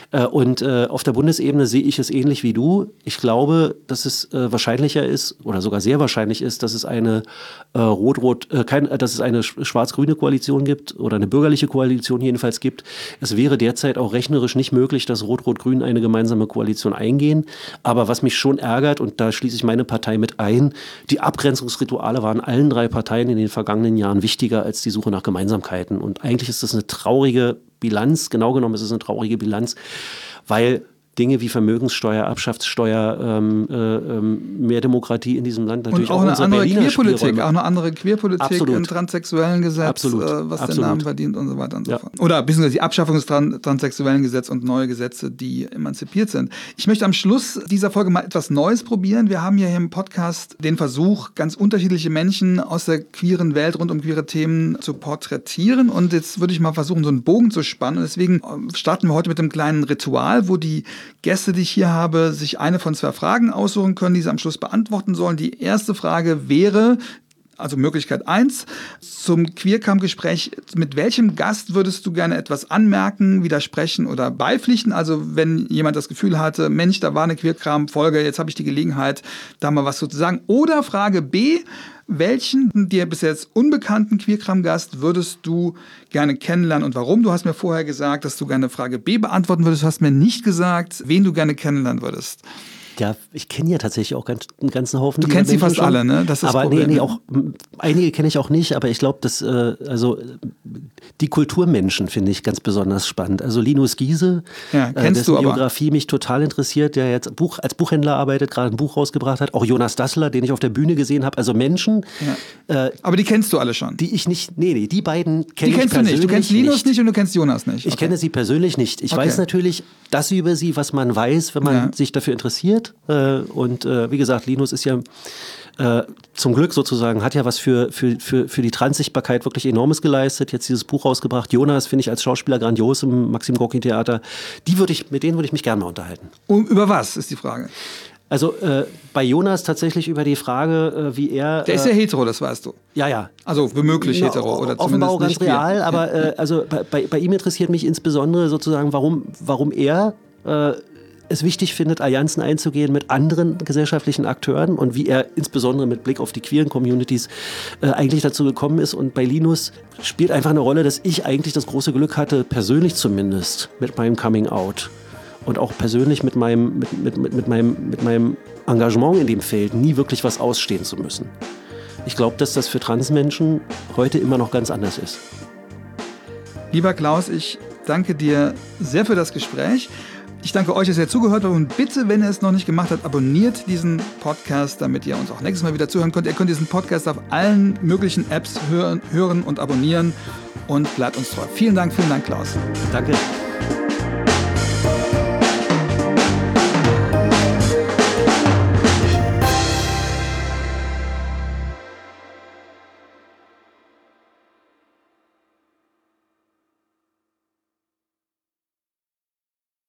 Und auf der Bundesebene sehe ich es ähnlich wie du. Ich glaube, dass es wahrscheinlicher ist oder sogar sehr wahrscheinlich ist, dass es eine Rot-Rot, kein, dass es eine schwarz-grüne Koalition gibt oder eine bürgerliche Koalition jedenfalls gibt. Es wäre derzeit auch rechnerisch nicht möglich, dass Rot-Rot-Grün eine gemeinsame Koalition eingehen. Aber was mich schon ärgert, und da schließe ich meine Partei mit ein, die Abgrenzungsrituale waren allen drei Parteien in den vergangenen Jahren wichtiger als die Suche nach Gemeinsamkeiten. Und eigentlich ist das eine traurige Bilanz, genau genommen ist es eine traurige Bilanz, weil Dinge wie Vermögenssteuer, Erbschaftssteuer, ähm, äh, mehr Demokratie in diesem Land natürlich und auch, auch eine andere Berliner Queerpolitik, Spielräume. auch eine andere Queerpolitik Absolut. im transsexuellen Gesetz, Absolut. Äh, was Absolut. den Namen verdient und so weiter und so Ja. fort. Oder beziehungsweise die Abschaffung des Tran- transsexuellen Gesetzes und neue Gesetze, die emanzipiert sind. Ich möchte am Schluss dieser Folge mal etwas Neues probieren. Wir haben hier im Podcast den Versuch, ganz unterschiedliche Menschen aus der queeren Welt rund um queere Themen zu porträtieren. Und jetzt würde ich mal versuchen, so einen Bogen zu spannen. Und deswegen starten wir heute mit einem kleinen Ritual, wo die Gäste, die ich hier habe, sich eine von zwei Fragen aussuchen können, die sie am Schluss beantworten sollen. Die erste Frage wäre, also Möglichkeit eins, zum Queerkampfgespräch, mit welchem Gast würdest du gerne etwas anmerken, widersprechen oder beipflichten? Also wenn jemand das Gefühl hatte, Mensch, da war eine Queerkram-Folge, jetzt habe ich die Gelegenheit, da mal was zu sagen. Oder Frage B, welchen dir bis jetzt unbekannten Queerkram-Gast würdest du gerne kennenlernen und warum? Du hast mir vorher gesagt, dass du gerne Frage B beantworten würdest. Du hast mir nicht gesagt, wen du gerne kennenlernen würdest. Ja, ich kenne ja tatsächlich auch ganz, einen ganzen Haufen. Du kennst sie fast schon. alle, ne? Das ist das aber Problem. nee, nee, auch einige kenne ich auch nicht, aber ich glaube, dass äh, also die Kulturmenschen finde ich ganz besonders spannend. Also Linus Giese, ja, äh, dessen Biografie mich total interessiert, der jetzt Buch, als Buchhändler arbeitet, gerade ein Buch rausgebracht hat. Auch Jonas Dassler, den ich auf der Bühne gesehen habe. Also Menschen. Ja. Äh, aber die kennst du alle schon? Die ich nicht, nee, nee, die beiden kenne ich persönlich nicht. Die kennst du nicht. Du kennst Linus nicht, nicht und du kennst Jonas nicht. Ich okay. kenne sie persönlich nicht. Ich okay. weiß natürlich das über sie, was man weiß, wenn man ja. sich dafür interessiert. Äh, und äh, wie gesagt, Linus ist ja äh, zum Glück sozusagen, hat ja was für, für, für, für die Transsichtbarkeit wirklich Enormes geleistet. Jetzt dieses Buch rausgebracht. Jonas finde ich als Schauspieler grandios im Maxim-Gorki-Theater. Die würde ich, mit denen würde ich mich gerne mal unterhalten. Um, über was ist die Frage? Also äh, bei Jonas tatsächlich über die Frage, äh, wie er... Der ist ja hetero, das weißt du. Ja, ja. Also womöglich Na, hetero oder offenbar zumindest auch ganz nicht real, queer. aber äh, also bei, bei ihm interessiert mich insbesondere sozusagen, warum, warum er äh, es wichtig findet, Allianzen einzugehen mit anderen gesellschaftlichen Akteuren und wie er insbesondere mit Blick auf die queeren Communities äh, eigentlich dazu gekommen ist. Und bei Linus spielt einfach eine Rolle, dass ich eigentlich das große Glück hatte, persönlich zumindest mit meinem Coming Out und auch persönlich mit meinem, mit, mit, mit, mit meinem, mit meinem Engagement in dem Feld nie wirklich was ausstehen zu müssen. Ich glaube, dass das für Transmenschen heute immer noch ganz anders ist. Lieber Klaus, ich danke dir sehr für das Gespräch. Ich danke euch, dass ihr zugehört habt und bitte, wenn ihr es noch nicht gemacht habt, abonniert diesen Podcast, damit ihr uns auch nächstes Mal wieder zuhören könnt. Ihr könnt diesen Podcast auf allen möglichen Apps hören, hören und abonnieren und bleibt uns treu. Vielen Dank, vielen Dank, Klaus. Danke.